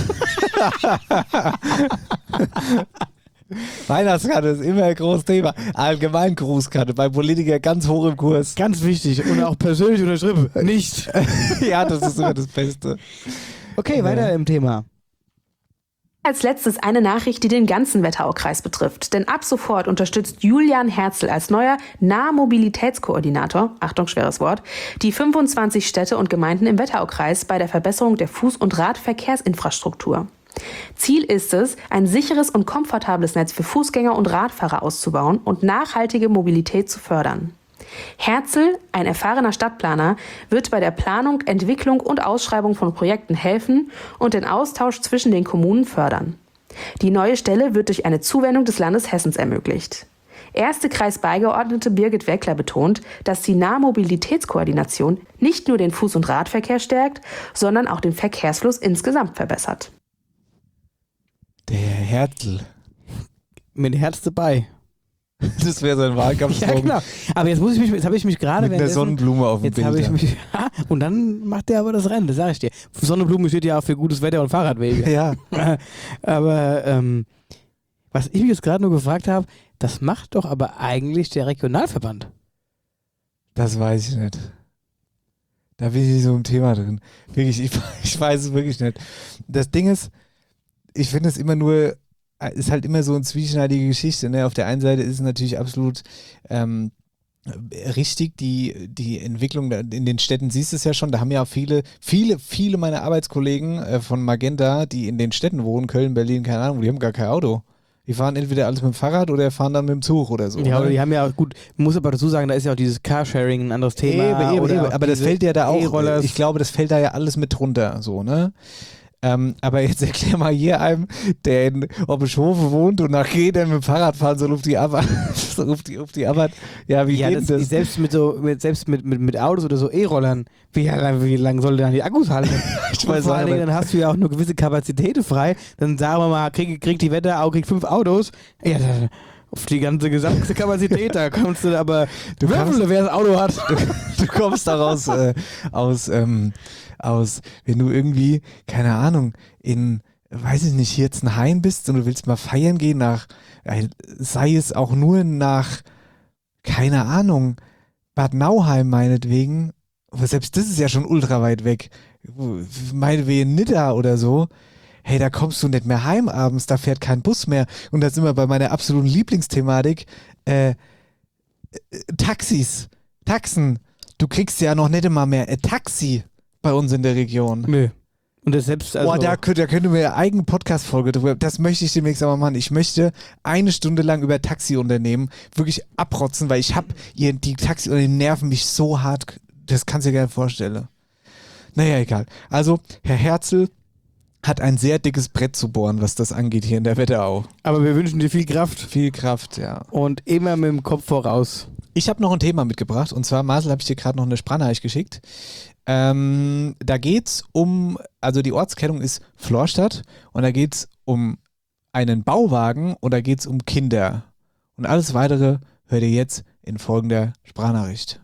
Weihnachtskarte ist immer ein großes Thema. Allgemeingrußkarte, bei Politikern ganz hoch im Kurs. Ganz wichtig und auch persönlich unterschrieben. Nicht. Ja, das ist immer das Beste. Okay, weiter im Thema. Als letztes eine Nachricht, die den ganzen Wetteraukreis betrifft. Denn ab sofort unterstützt Julian Herzl als neuer Nahmobilitätskoordinator, Achtung, schweres Wort, die 25 Städte und Gemeinden im Wetteraukreis bei der Verbesserung der Fuß- und Radverkehrsinfrastruktur. Ziel ist es, ein sicheres und komfortables Netz für Fußgänger und Radfahrer auszubauen und nachhaltige Mobilität zu fördern. Herzl, ein erfahrener Stadtplaner, wird bei der Planung, Entwicklung und Ausschreibung von Projekten helfen und den Austausch zwischen den Kommunen fördern. Die neue Stelle wird durch eine Zuwendung des Landes Hessens ermöglicht. Erste Kreisbeigeordnete Birgit Weckler betont, dass die Nahmobilitätskoordination nicht nur den Fuß- und Radverkehr stärkt, sondern auch den Verkehrsfluss insgesamt verbessert. Der Herzl. Mit Herz dabei. Das wäre sein Wahlkampfslogan. Ja, genau. Aber jetzt habe ich mich gerade mit einer Sonnenblume auf dem Bild. Und dann macht der aber das Rennen, das sage ich dir. Sonnenblume steht ja auch für gutes Wetter und Fahrradwege. Ja. Aber Was ich mich jetzt gerade nur gefragt habe, das macht doch aber eigentlich der Regionalverband. Das weiß ich nicht. Da bin ich so im Thema drin. Wirklich, ich weiß es wirklich nicht. Das Ding ist, ich finde es immer nur, ist halt immer so eine zwieschneidige Geschichte. Ne? Auf der einen Seite ist es natürlich absolut richtig, die Entwicklung in den Städten, siehst du es ja schon, da haben ja auch viele meiner Arbeitskollegen von Magenta, die in den Städten wohnen, Köln, Berlin, keine Ahnung, die haben gar kein Auto. Die fahren entweder alles mit dem Fahrrad oder fahren dann mit dem Zug oder so. Ja, ne? die haben ja auch, gut, muss aber dazu sagen, da ist ja auch dieses Carsharing ein anderes Thema. Eben. Aber das fällt ja da auch, E-Rollers. ich glaube, das fällt da ja alles mit drunter, so, ne? Aber jetzt erklär mal hier einem, der in Oppeschofe wohnt und nach Gehen mit dem Fahrrad fahren soll auf die Arbeit. auf die Arbeit. Ja, wie geht das? Selbst mit Autos oder so E-Rollern, wie lange soll dann die Akkus halten? Ich weiß vor allen Dingen, dann hast du ja auch nur gewisse Kapazitäten frei. Dann sagen wir mal, kriegt die Wetterau, kriegt 5 Autos. Ja, dann auf die ganze gesamte Kapazität, da kommst du aber, wer das Auto hat. Du kommst daraus aus, wenn du irgendwie, keine Ahnung, in, weiß ich nicht, jetzt ein Heim bist und du willst mal feiern gehen nach, sei es auch nur nach, keine Ahnung, Bad Nauheim meinetwegen, aber selbst das ist ja schon ultra weit weg, meinetwegen Nidda oder so, hey, da kommst du nicht mehr heim abends, da fährt kein Bus mehr und da sind wir bei meiner absoluten Lieblingsthematik, Taxen, du kriegst ja noch nicht immer mehr ein Taxi bei uns in der Region. Nö. Und das selbst, also Da könnte mir eine eigene Podcast-Folge drüber, das möchte ich demnächst aber machen. Ich möchte 1 Stunde lang über Taxiunternehmen wirklich abrotzen, weil ich habe die Taxiunternehmen nerven mich so hart, das kannst du dir gerne vorstellen. Naja, egal. Also, Herr Herzl hat ein sehr dickes Brett zu bohren, was das angeht hier in der Wetterau. Aber wir wünschen dir viel Kraft. Viel Kraft, ja. Und immer mit dem Kopf voraus. Ich habe noch ein Thema mitgebracht und zwar, Marcel, habe ich dir gerade noch eine Sprachnachricht geschickt. Da geht's also die Ortskennung ist Florstadt und da geht's um einen Bauwagen und da geht's um Kinder. Und alles weitere hört ihr jetzt in folgender Sprachnachricht.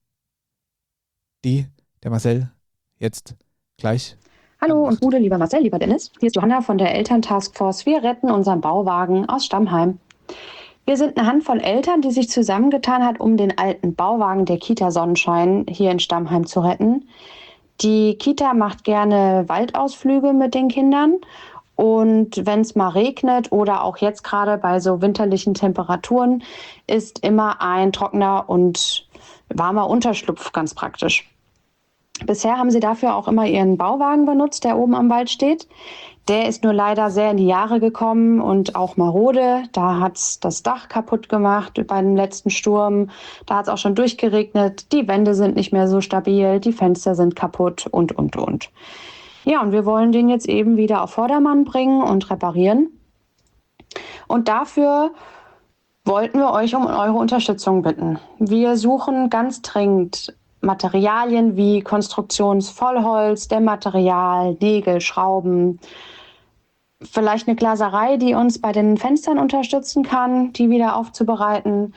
Der Marcel jetzt gleich. Hallo und gute, lieber Marcel, lieber Dennis. Hier ist Johanna von der Elterntaskforce. Wir retten unseren Bauwagen aus Stammheim. Wir sind eine Handvoll Eltern, die sich zusammengetan hat, um den alten Bauwagen der Kita Sonnenschein hier in Stammheim zu retten. Die Kita macht gerne Waldausflüge mit den Kindern und wenn es mal regnet oder auch jetzt gerade bei so winterlichen Temperaturen, ist immer ein trockener und warmer Unterschlupf ganz praktisch. Bisher haben sie dafür auch immer ihren Bauwagen benutzt, der oben am Wald steht. Der ist nur leider sehr in die Jahre gekommen und auch marode. Da hat es das Dach kaputt gemacht bei dem letzten Sturm. Da hat es auch schon durchgeregnet. Die Wände sind nicht mehr so stabil, die Fenster sind kaputt und. Ja, und wir wollen den jetzt eben wieder auf Vordermann bringen und reparieren. Und dafür wollten wir euch um eure Unterstützung bitten. Wir suchen ganz dringend Materialien wie Konstruktionsvollholz, Dämmmaterial, Nägel, Schrauben, vielleicht eine Glaserei, die uns bei den Fenstern unterstützen kann, die wieder aufzubereiten.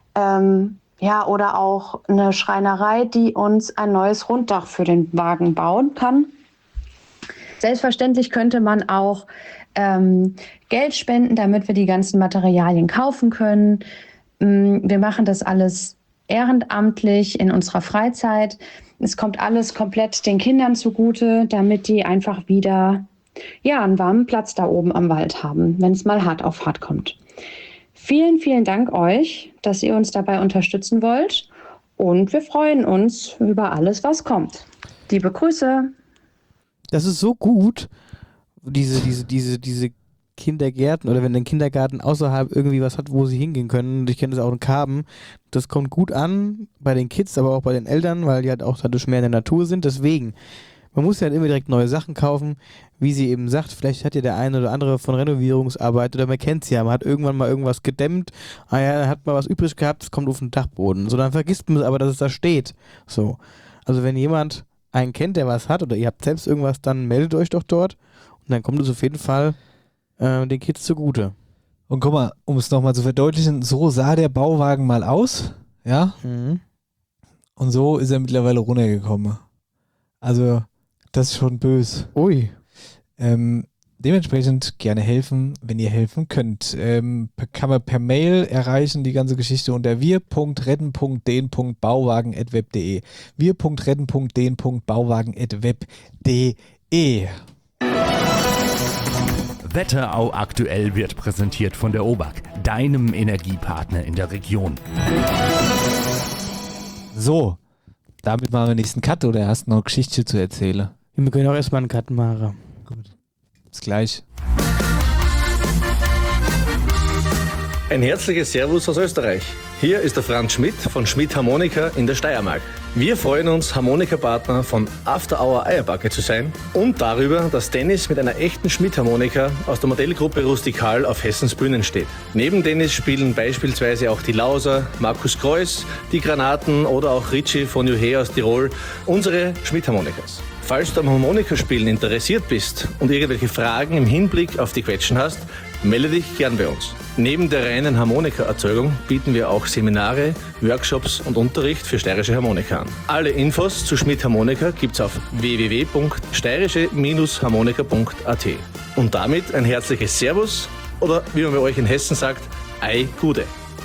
Oder auch eine Schreinerei, die uns ein neues Runddach für den Wagen bauen kann. Selbstverständlich könnte man auch Geld spenden, damit wir die ganzen Materialien kaufen können. Wir machen das alles ehrenamtlich in unserer Freizeit. Es kommt alles komplett den Kindern zugute, damit die einfach wieder einen warmen Platz da oben am Wald haben, wenn es mal hart auf hart kommt. Vielen, vielen Dank euch, dass ihr uns dabei unterstützen wollt und wir freuen uns über alles, was kommt. Liebe Grüße. Das ist so gut, diese Kindergärten oder wenn ein Kindergarten außerhalb irgendwie was hat, wo sie hingehen können. Und ich kenne das auch in Karben. Das kommt gut an bei den Kids, aber auch bei den Eltern, weil die halt auch dadurch mehr in der Natur sind. Deswegen, man muss ja halt immer direkt neue Sachen kaufen. Wie sie eben sagt, vielleicht hat ja der eine oder andere von Renovierungsarbeit oder man kennt es ja, man hat irgendwann mal irgendwas gedämmt, dann hat man was übrig gehabt, es kommt auf den Dachboden. So, dann vergisst man es aber, dass es da steht. So. Also wenn jemand einen kennt, der was hat oder ihr habt selbst irgendwas, dann meldet euch doch dort und dann kommt es auf jeden Fall den Kids zugute. Und guck mal, um es nochmal zu verdeutlichen, so sah der Bauwagen mal aus, ja? Mhm. Und so ist er mittlerweile runtergekommen. Also, das ist schon böse. Ui. dementsprechend gerne helfen, wenn ihr helfen könnt. Kann man per Mail erreichen, die ganze Geschichte unter wir.retten.den.bauwagen@web.de. wir.retten.den.bauwagen@web.de. Wetterau aktuell wird präsentiert von der OBAK, deinem Energiepartner in der Region. So, damit machen wir nächsten Cut oder hast du noch eine Geschichte zu erzählen? Wir können auch erstmal einen Cut machen. Gut. Bis gleich. Ein herzliches Servus aus Österreich. Hier ist der Franz Schmidt von Schmidt Harmonika in der Steiermark. Wir freuen uns, Harmonikapartner von After Hour Eierbacke zu sein und darüber, dass Dennis mit einer echten Schmidt-Harmonika aus der Modellgruppe Rustikal auf Hessens Bühnen steht. Neben Dennis spielen beispielsweise auch die Lauser, Markus Kreuss, die Granaten oder auch Ritchie von Juhe aus Tirol unsere Schmidt-Harmonikas. Falls du am Harmonikaspielen interessiert bist und irgendwelche Fragen im Hinblick auf die Quetschen hast, melde dich gern bei uns. Neben der reinen Harmonikaerzeugung bieten wir auch Seminare, Workshops und Unterricht für steirische Harmonika an. Alle Infos zu Schmidt Harmonika gibt's auf www.steirische-harmonika.at. Und damit ein herzliches Servus oder wie man bei euch in Hessen sagt, Ei Gude.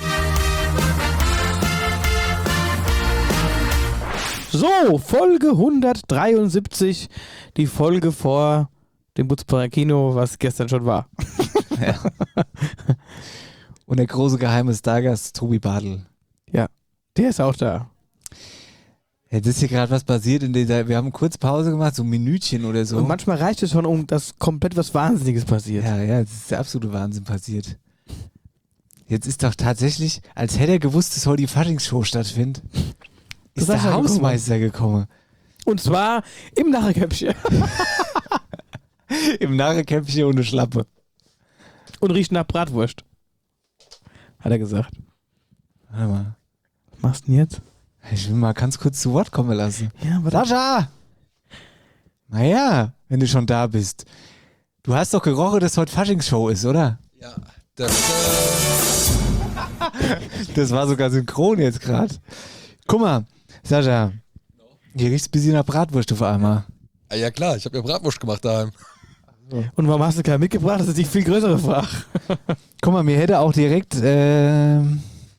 So, Folge 173, die Folge vor dem Butzbacher Kino, was gestern schon war. Ja. Und der große geheime Stargast Tobi Bartel. Ja, der ist auch da. Jetzt ist hier gerade was passiert wir haben kurz Pause gemacht, so ein Minütchen oder so. Und manchmal reicht es schon, um dass komplett was Wahnsinniges passiert. Ja, das ist der absolute Wahnsinn passiert. Jetzt ist doch tatsächlich, als hätte er gewusst, dass heute die Faschingsshow stattfindet, ist der Hausmeister gekommen. Und zwar im Narrekäppchen. Im Narrekäppchen ohne Schlappe. Und riecht nach Bratwurst. Hat er gesagt. Warte mal. Was machst du denn jetzt? Ich will mal ganz kurz zu Wort kommen lassen. Ja, warte. Sascha! Naja, wenn du schon da bist. Du hast doch gerochen, dass heute Faschingsshow ist, oder? Ja, das war sogar synchron jetzt gerade. Guck mal, Sascha. Hier riecht's ein bisschen nach Bratwurst auf einmal. Ja klar, ich habe ja Bratwurst gemacht daheim. Und warum hast du keine mitgebracht? Das ist die viel größere Frage. Guck mal, mir hätte auch direkt eine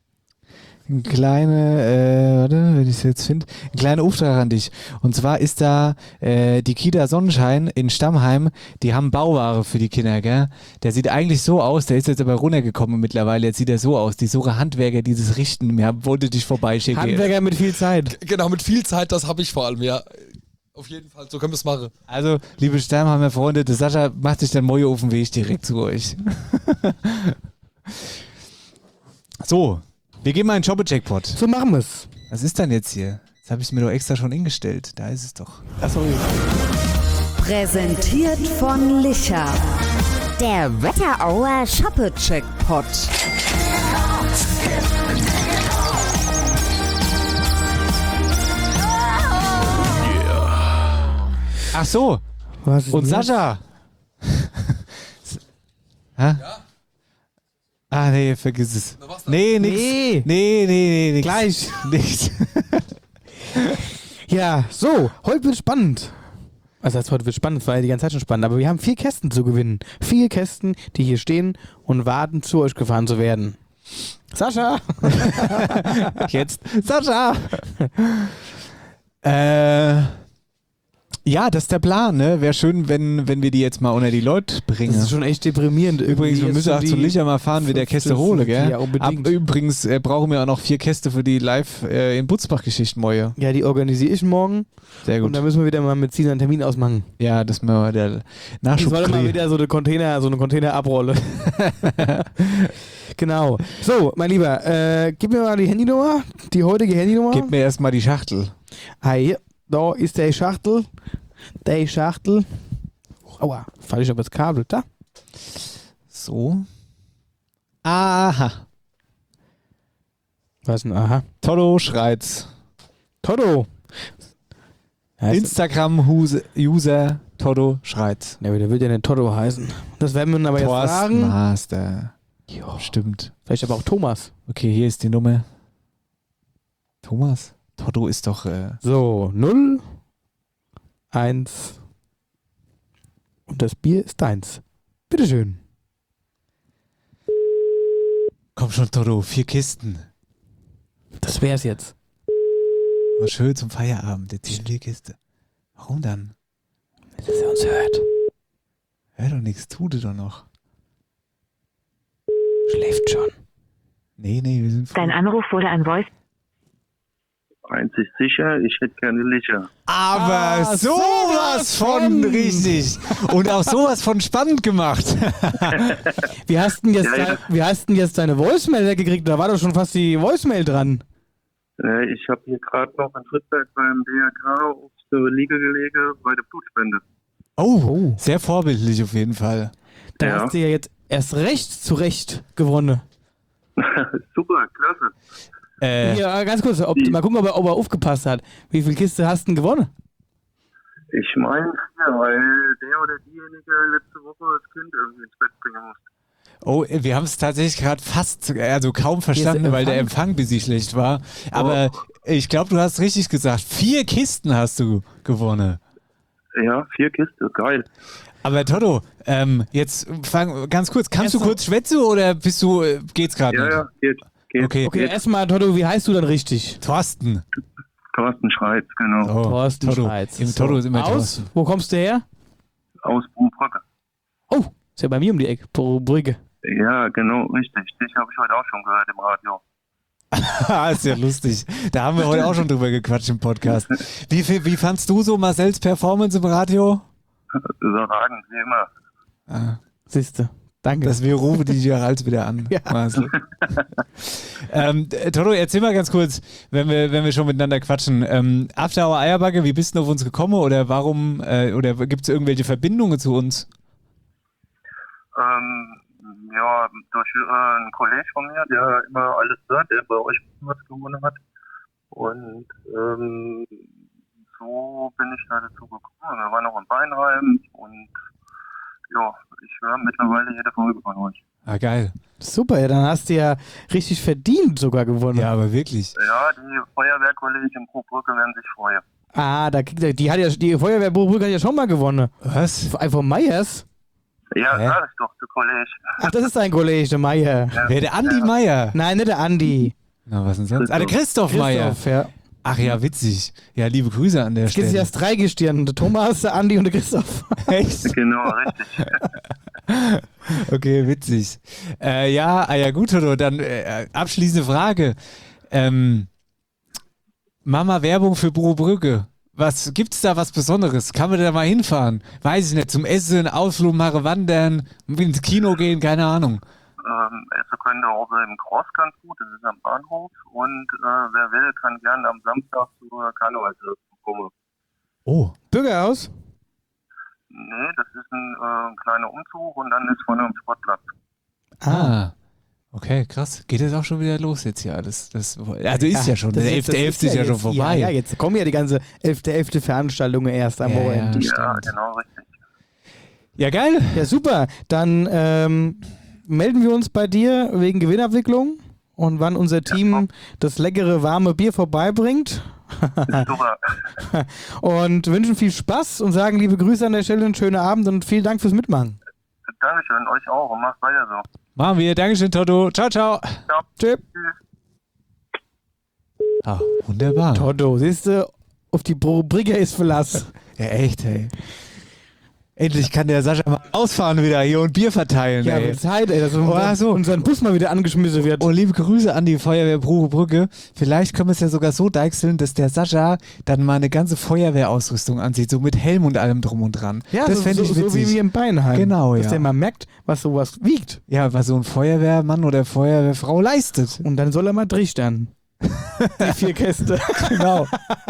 kleine, warte, wenn ich es jetzt finde, ein kleiner Auftrag an dich. Und zwar ist da die Kita Sonnenschein in Stammheim, die haben Bauware für die Kinder, gell? Der sieht eigentlich so aus, der ist jetzt aber runtergekommen mittlerweile, jetzt sieht er so aus, die suche Handwerker, die das richten, wollte dich vorbeischicken. Handwerker mit viel Zeit. Genau, mit viel Zeit, das habe ich vor allem, ja. Auf jeden Fall, so können wir es machen. Also, liebe Stammheimer Freunde, der Sascha macht sich dann morgen auf den Weg direkt zu euch. So, wir gehen mal in den Jobbe-Jackpot. So machen wir es. Was ist denn jetzt hier? Das habe ich mir doch extra schon hingestellt. Da ist es doch. Achso. Präsentiert von Licher. Der Wetterauer Shoppe-Jackpot. Ach so. Was ist und Sascha. Ja? Ah, nee, vergiss es. Nee, nix. Nee. Gleich. Nichts. Ja, so, heute wird spannend. Also heute wird spannend, es war ja die ganze Zeit schon spannend, aber wir haben 4 Kästen zu gewinnen. 4 Kästen, die hier stehen und warten, zu euch gefahren zu werden. Sascha! Jetzt. Sascha! Ja, das ist der Plan, ne? Wäre schön, wenn wir die jetzt mal unter die Leute bringen. Das ist schon echt deprimierend. Übrigens, wir müssen auch zu Licher mal fahren, wie der Käste hole, gell? Ja, unbedingt. Übrigens brauchen wir auch noch 4 Käste für die Live in Butzbach-Geschichten morgen. Ja, die organisiere ich morgen. Sehr gut. Und dann müssen wir wieder mal mit Ziel einen Termin ausmachen. Ja, das müssen wir der Nachschub Das war mal wieder so eine Container-Abrolle. Genau. So, mein Lieber, gib mir mal die Handynummer, die heutige Handynummer. Gib mir erstmal die Schachtel. Hi, da ist der Schachtel. Der Schachtel. Aua, falle ich aber das Kabel. Da. So. Aha. Was denn? Aha. Toto schreit's. Toto. Instagram-User Toto schreit's. Ja, der wird ja nicht Toto heißen. Das werden wir aber jetzt fragen. Master. Ja, stimmt. Vielleicht aber auch Thomas. Okay, hier ist die Nummer. Thomas? Toto ist doch... So, 0, 1, Und das Bier ist deins. Bitteschön. Komm schon, Toto, 4 Kisten. Das wär's jetzt. War schön zum Feierabend, jetzt 4 Kiste. Warum dann? Dass er uns hört. Hör doch nichts, tut doch noch. Schläft schon. Nee, wir sind Dein Anruf wurde an Voice. Einzig sicher, ich hätte gerne Licher. Aber sowas von richtig. Und auch sowas von spannend gemacht. Wie hast denn jetzt deine Voicemail weggekriegt? Da war doch schon fast die Voicemail dran. Ich habe hier gerade noch in Friedberg beim DRK auf der Liege gelegen bei der Blutspende. Oh, sehr vorbildlich auf jeden Fall. Da hast du ja jetzt erst recht zurecht gewonnen. Super, klasse. Ja, ganz kurz, mal gucken, ob er aufgepasst hat. Wie viele Kiste hast du denn gewonnen? Ich meine, weil der oder diejenige letzte Woche das Kind irgendwie ins Bett bringen musste. Oh, wir haben es tatsächlich gerade kaum verstanden, weil der Empfang busy schlecht war. Aber ich glaube, du hast richtig gesagt. 4 Kisten hast du gewonnen. Ja, 4 Kisten, geil. Aber Toto, jetzt ganz kurz, kannst du kurz schwätzen oder geht's gerade nicht? Ja, geht. Okay, erstmal, Toto, wie heißt du dann richtig? Thorsten. Thorsten Schreitz, genau. Oh, Thorsten Schreitz. Im Toto ist immer Aus? Thorsten. Wo kommst du her? Aus Brugge. Oh, ist ja bei mir um die Ecke, Brügge. Ja, genau, richtig. Dich habe ich heute auch schon gehört im Radio. Ist ja lustig. Da haben wir heute auch schon drüber gequatscht im Podcast. Wie fandst du so Marcells Performance im Radio? Überragend, wie immer. Siehste. Danke. Das wir rufen dich ja als wieder an. Ja. Toto, erzähl mal ganz kurz, wenn wir schon miteinander quatschen. After Hour Eierbacke, wie bist du auf uns gekommen oder warum, oder gibt es irgendwelche Verbindungen zu uns? Ja, durch einen Kollegen von mir, der immer alles hört, der bei euch was gewonnen hat. Und so bin ich da dazu gekommen. Wir waren noch in Beinheim und ja, ich höre mittlerweile jede Folge von euch. Ah, geil. Super, ja, dann hast du ja richtig verdient sogar gewonnen. Ja, aber wirklich. Ja, die Feuerwehrkollegen in Brugge werden sich freuen. Ah, die Feuerwehr Brugge hat ja schon mal gewonnen. Was? Ja, Von Meyers? sag ich doch, der Kollege. Ach, das ist dein Kollege, der Meier. Ja. Wer, der Andi Meier? Nein, nicht der Andi. Na, was denn sonst? Der Christoph Meier. Ja. Ach ja, witzig. Ja, liebe Grüße an der Stelle. Es gibt erst 3 Gestirn, der Thomas, der Andi und der Christoph. Echt? Genau, richtig. Okay, witzig. Ja, gut, Toto, dann abschließende Frage. Mama Werbung für Brugge. Gibt's da was Besonderes? Kann man da mal hinfahren? Weiß ich nicht, zum Essen, Ausflug machen, wandern, ins Kino gehen, keine Ahnung. Essen könnte auch im Cross ganz gut, das ist am Bahnhof. Und wer will, kann gerne am Samstag zur Karnevalsfeier kommen. Oh. Bürgerhaus? Nee, das ist ein kleiner Umzug und dann ist vorne am Sportplatz. Ah. Okay, krass. Geht das auch schon wieder los jetzt hier alles? Also ist ja schon, der 11.11. ist ja schon vorbei. Ja, jetzt kommen ja die ganze 11.11. Veranstaltungen erst am Wochenende. Ja, genau, richtig. Ja, geil. Ja, super. Dann melden wir uns bei dir wegen Gewinnabwicklung und wann unser Team das leckere, warme Bier vorbeibringt. Super. Und wünschen viel Spaß und sagen liebe Grüße an der Stelle, einen schönen Abend und vielen Dank fürs Mitmachen. Dankeschön, euch auch und macht weiter so. Machen wir. Dankeschön, Toto. Ciao, ciao. Ciao. Tschüss. Ah, wunderbar. Toto, siehst du, auf die Brigge ist Verlass. Ja, echt, ey. Endlich kann der Sascha mal ausfahren wieder hier und Bier verteilen, ja, ey. mit Zeit, ey, dass unser Bus mal wieder angeschmissen wird. Oh, liebe Grüße an die Feuerwehr Brugge. Vielleicht können wir es ja sogar so deichseln, dass der Sascha dann mal eine ganze Feuerwehrausrüstung anzieht, so mit Helm und allem drum und dran. Ja, das fände ich witzig. So wie wir im Beinheim. Genau, dass der mal merkt, was sowas wiegt. Ja, was so ein Feuerwehrmann oder Feuerwehrfrau leistet. Und dann soll er mal trichtern. Die 4 Käste. Genau.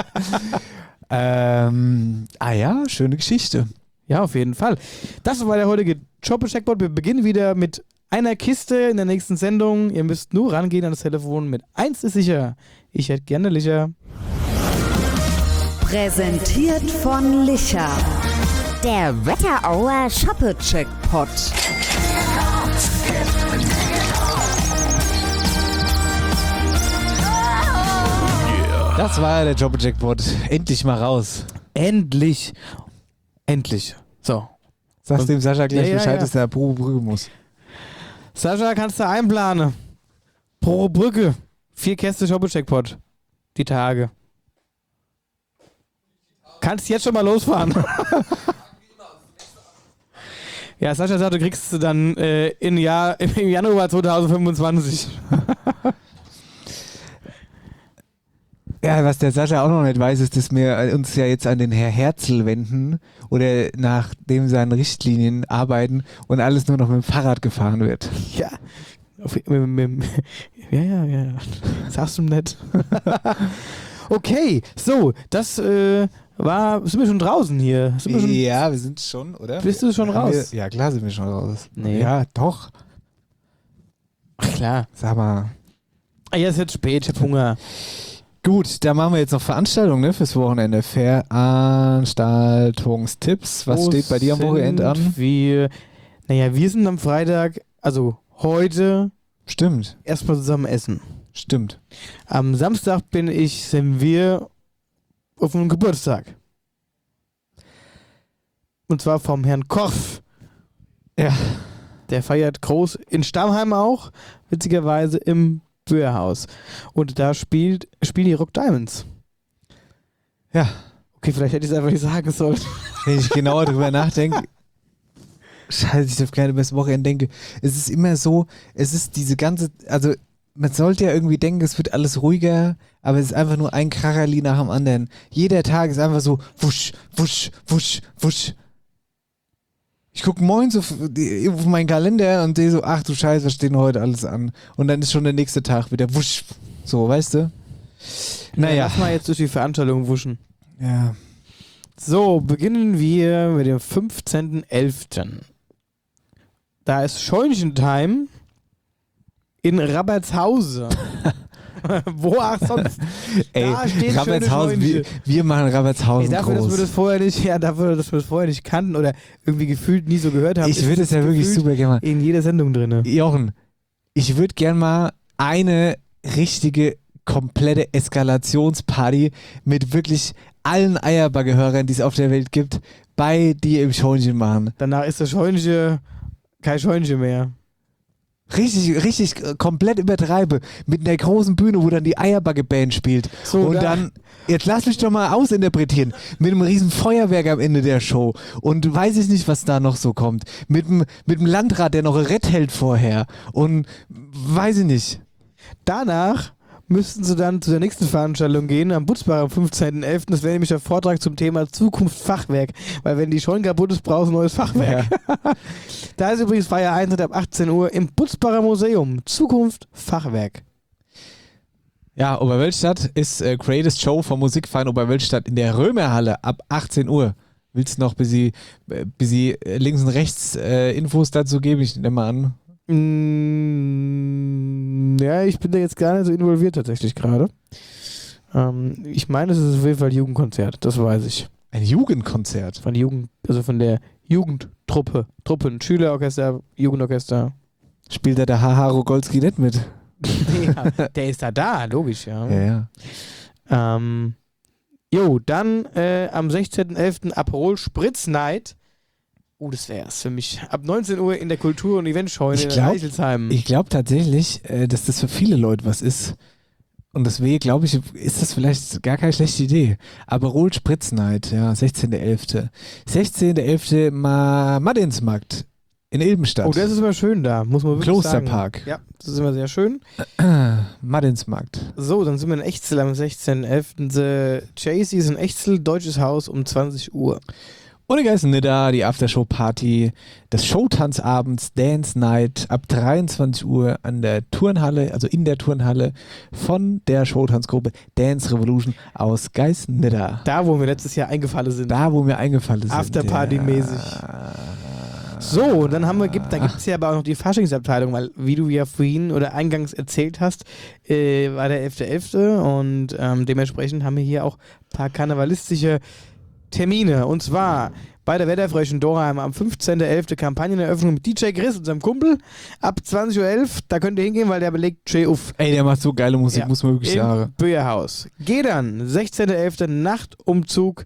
Ja, schöne Geschichte. Ja, auf jeden Fall. Das war der heutige Jobbe-Checkpot. Wir beginnen wieder mit einer Kiste in der nächsten Sendung. Ihr müsst nur rangehen an das Telefon mit 1 ist sicher. Ich hätte gerne Licher. Präsentiert von Licher. Der Wetterauer Shoppe-Checkpot. Das war der Jobbe-Checkpot. Endlich mal raus. Endlich. So. Sagst dem Sascha gleich Ja, Bescheid, ja. dass er pro Brücke muss. Sascha, kannst du einplanen? Pro Brücke. 4 Käste Shoppecheckpot. Die Tage. Kannst jetzt schon mal losfahren. Ja, Sascha sagt, du kriegst du dann im Januar 2025. Ja, was der Sascha auch noch nicht weiß, ist, dass wir uns ja jetzt an den Herr Herzl wenden oder nach dem seinen Richtlinien arbeiten und alles nur noch mit dem Fahrrad gefahren wird. Ja. Ja. Sagst du nett. Okay, so, das sind wir schon draußen hier? Ja, wir sind schon, oder? Bist du schon raus? Ja, klar sind wir schon raus. Nee. Ja, doch. Ach klar. Sag mal. Ja, ist jetzt spät, ich hab Hunger. Gut, da machen wir jetzt noch Veranstaltungen, ne, fürs Wochenende. Veranstaltungstipps. Was steht bei dir am Wochenende an? Wir sind am Freitag, also heute. Stimmt. Erstmal zusammen essen. Stimmt. Am Samstag sind wir auf einem Geburtstag. Und zwar vom Herrn Korff. Ja. Der feiert groß in Stammheim auch, witzigerweise im Böhrhaus. Und da spielen die Rock Diamonds. Ja. Okay, vielleicht hätte ich es einfach nicht sagen sollen. Wenn ich genauer drüber nachdenke, scheiße, ich auf keine beste Wochenende denke. Es ist immer so, es ist diese ganze, also man sollte ja irgendwie denken, es wird alles ruhiger, aber es ist einfach nur ein Kracherli nach dem anderen. Jeder Tag ist einfach so wusch, wusch, wusch, wusch. Ich gucke morgens auf meinen Kalender und sehe so, ach du Scheiße, was steht denn heute alles an? Und dann ist schon der nächste Tag wieder wusch. So, weißt du? Naja. Lass mal jetzt durch die Veranstaltung wuschen. Ja. So, beginnen wir mit dem 15.11. Da ist Scheunchentime in Rabbertshause. Wo auch sonst. Ey, Da steht Rabbertshausen, wir machen Rabbertshausen dafür, groß. dass wir das vorher nicht kannten oder irgendwie gefühlt nie so gehört haben. Ich würde es ja wirklich super gerne mal. In jeder Sendung drin. Jochen, ich würde gerne mal eine richtige, komplette Eskalationsparty mit wirklich allen Eierbagge-Hörern, die es auf der Welt gibt, bei dir im Scheunchen machen. Danach ist das Scheunchen kein Scheunchen mehr. Richtig komplett übertreibe. Mit einer großen Bühne, wo dann die Eierbagge-Band spielt. So, und dann, jetzt lass mich doch mal ausinterpretieren. Mit einem riesen Feuerwerk am Ende der Show. Und weiß ich nicht, was da noch so kommt. Mit dem Landrat, der noch ein Rett hält vorher. Und weiß ich nicht. Danach müssten sie dann zu der nächsten Veranstaltung gehen, am Butzbach am 15.11. Das wäre nämlich der Vortrag zum Thema Zukunft Fachwerk. Weil wenn die Scheune kaputt ist, brauchst du ein neues Fachwerk. Ja. Da ist übrigens Feiereintritt ab 18 Uhr im Butzbacher Museum. Zukunft Fachwerk. Ja, Oberwölstadt ist Greatest Show vom Musikverein Oberwölstadt in der Römerhalle ab 18 Uhr. Willst du noch bis sie links und rechts Infos dazu geben? Ich nehme mal an. Ja, ich bin da jetzt gar nicht so involviert tatsächlich gerade. Ich meine, es ist auf jeden Fall ein Jugendkonzert, das weiß ich. Ein Jugendkonzert? Von der Jugendtruppe. Truppen, Schülerorchester, Jugendorchester. Spielt da der H.H. Rogolski nicht mit? Ja, der ist da, logisch, ja. Ja. Dann am 16.11. Aperol Spritz Night. Das wär's für mich. Ab 19 Uhr in der Kultur- und Eventscheune in Reichelsheim. Ich glaube tatsächlich, dass das für viele Leute was ist. Und deswegen glaube ich, ist das vielleicht gar keine schlechte Idee. Aperol Spritz Night, ja, 16.11. 16.11. Martinsmarkt in Ilbenstadt. Oh, das ist immer schön da, muss man wirklich Klosterpark. sagen. Ja, das ist immer sehr schön. Martinsmarkt. So, dann sind wir in Echzel am 16.11. The Chasey's in Echzel, Deutsches Haus um 20 Uhr. Und die Geißen da, die Aftershow-Party des Showtanzabends Dance Night ab 23 Uhr an der Turnhalle, also in der Turnhalle von der Showtanzgruppe Dance Revolution aus Geißen-Nidda. Da, wo wir letztes Jahr eingefallen sind. Afterparty-mäßig. So, dann gibt es ja aber auch noch die Faschingsabteilung, weil, wie du ja vorhin oder eingangs erzählt hast, war der 11.11. und dementsprechend haben wir hier auch ein paar karnevalistische Termine. Und zwar bei der Wetterfröschen Dorheim am 15.11. Kampagneneröffnung mit DJ Chris, unserem Kumpel, ab 20.11 Uhr. Da könnt ihr hingehen, weil der belegt Jay Uff. Ey, der macht so geile Musik, muss man wirklich sagen. Böhrhaus. Geh dann, 16.11. Nachtumzug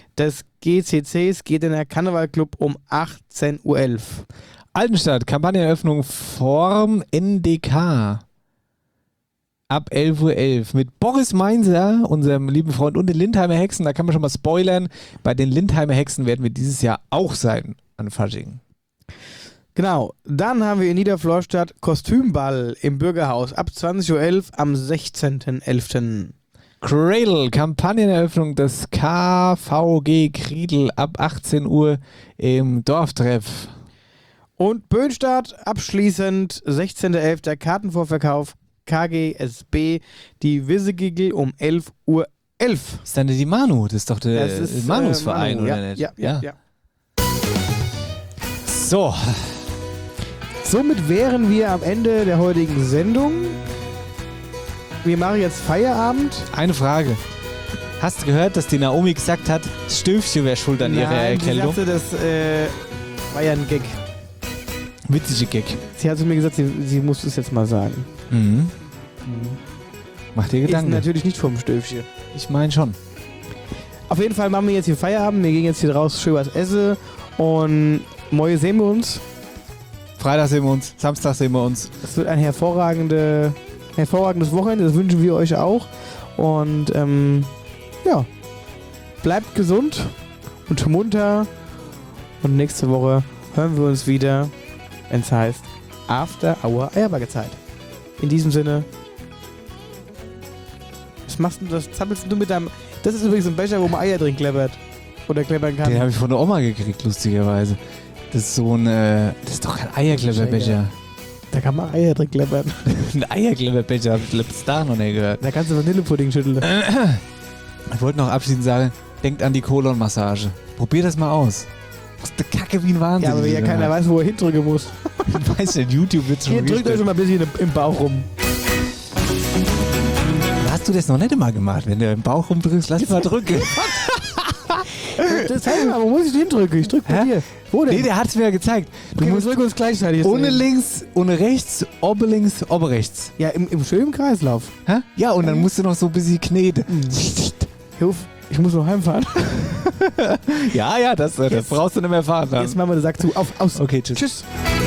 des GCCs geht in der Karnevalclub um 18.11 Uhr. Altenstadt, Kampagneneröffnung vorm NDK. Ab 11.11 Uhr mit Boris Meinzer, unserem lieben Freund, und den Lindheimer Hexen. Da kann man schon mal spoilern. Bei den Lindheimer Hexen werden wir dieses Jahr auch sein an Fasching. Genau. Dann haben wir in Niederflorstadt Kostümball im Bürgerhaus ab 20.11 Uhr am 16.11. Cradle, Kampagneneröffnung des KVG Kriedl ab 18 Uhr im Dorftreff. Und Böhnstadt abschließend 16.11. Kartenvorverkauf KGSB, die Wissegigel um 11.11 Uhr. Ist dann die Manu? Das ist doch der Manus-Verein, Manu, oder nicht? Ja. So. Somit wären wir am Ende der heutigen Sendung. Wir machen jetzt Feierabend. Eine Frage. Hast du gehört, dass die Naomi gesagt hat, Stöfchen wäre schuld an ihrer Erkältung? Sie sagte, das war ja ein Gag. Witzige Gag. Sie hat zu mir gesagt, sie muss es jetzt mal sagen. Mach dir Gedanken. Ist natürlich nicht vom Stöfchen. Ich meine schon. Auf jeden Fall machen wir jetzt hier Feierabend. Wir gehen jetzt hier raus, schön was essen. Und morgen sehen wir uns. Freitag sehen wir uns. Samstag sehen wir uns. Es wird ein hervorragendes Wochenende. Das wünschen wir euch auch. Und ja, bleibt gesund und munter. Und nächste Woche hören wir uns wieder, wenn es heißt After Hour Eierbacke-Zeit. In diesem Sinne. Was machst du? Das zappelst du mit deinem... Das ist übrigens ein Becher, wo man Eier drin kleppert. Oder kleppern kann. Den habe ich von der Oma gekriegt, lustigerweise. Das ist so ein... das ist doch kein Eierklepperbecher. Da kann man Eier drin kleppern. Ein Eierklepperbecher, habe ich letztes Tag noch nicht gehört. Da kannst du Vanillepudding schütteln. Ich wollte noch abschließend sagen, denkt an die Kolonmassage. Probier das mal aus. Das ist eine Kacke wie ein Wahnsinn. Ja, aber wenn ja keiner weiß, wo er hindrücken muss. Weißt du, YouTube wird schon. Hier drückt euch schon mal ein bisschen im Bauch rum. Hast du das noch nicht mal gemacht? Wenn du im Bauch rumdrückst, lass mal drücken. Das heißt mal, wo muss ich den drücken? Ich drück bei dir. Wo denn? Nee, der hat es mir ja gezeigt. Du Okay, musst wir drücken uns gleichzeitig. ohne links, ohne rechts, ober links, ober rechts. Ja, im schönen Kreislauf. Hä? Ja, und dann musst du noch so ein bisschen kneten. Hilf, ich muss noch heimfahren. Ja, das brauchst du nicht mehr fahren. Dann. Jetzt machen wir den Sack zu. Auf, aus. Okay, tschüss. Tschüss.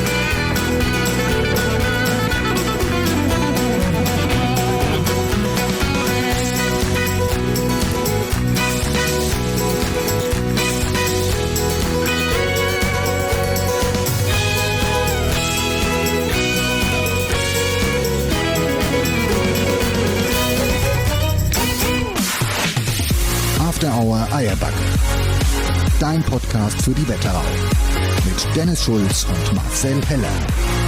After Hour Eierbacke. Dein Podcast für die Wetterau. Mit Dennis Schulz und Marcel Heller.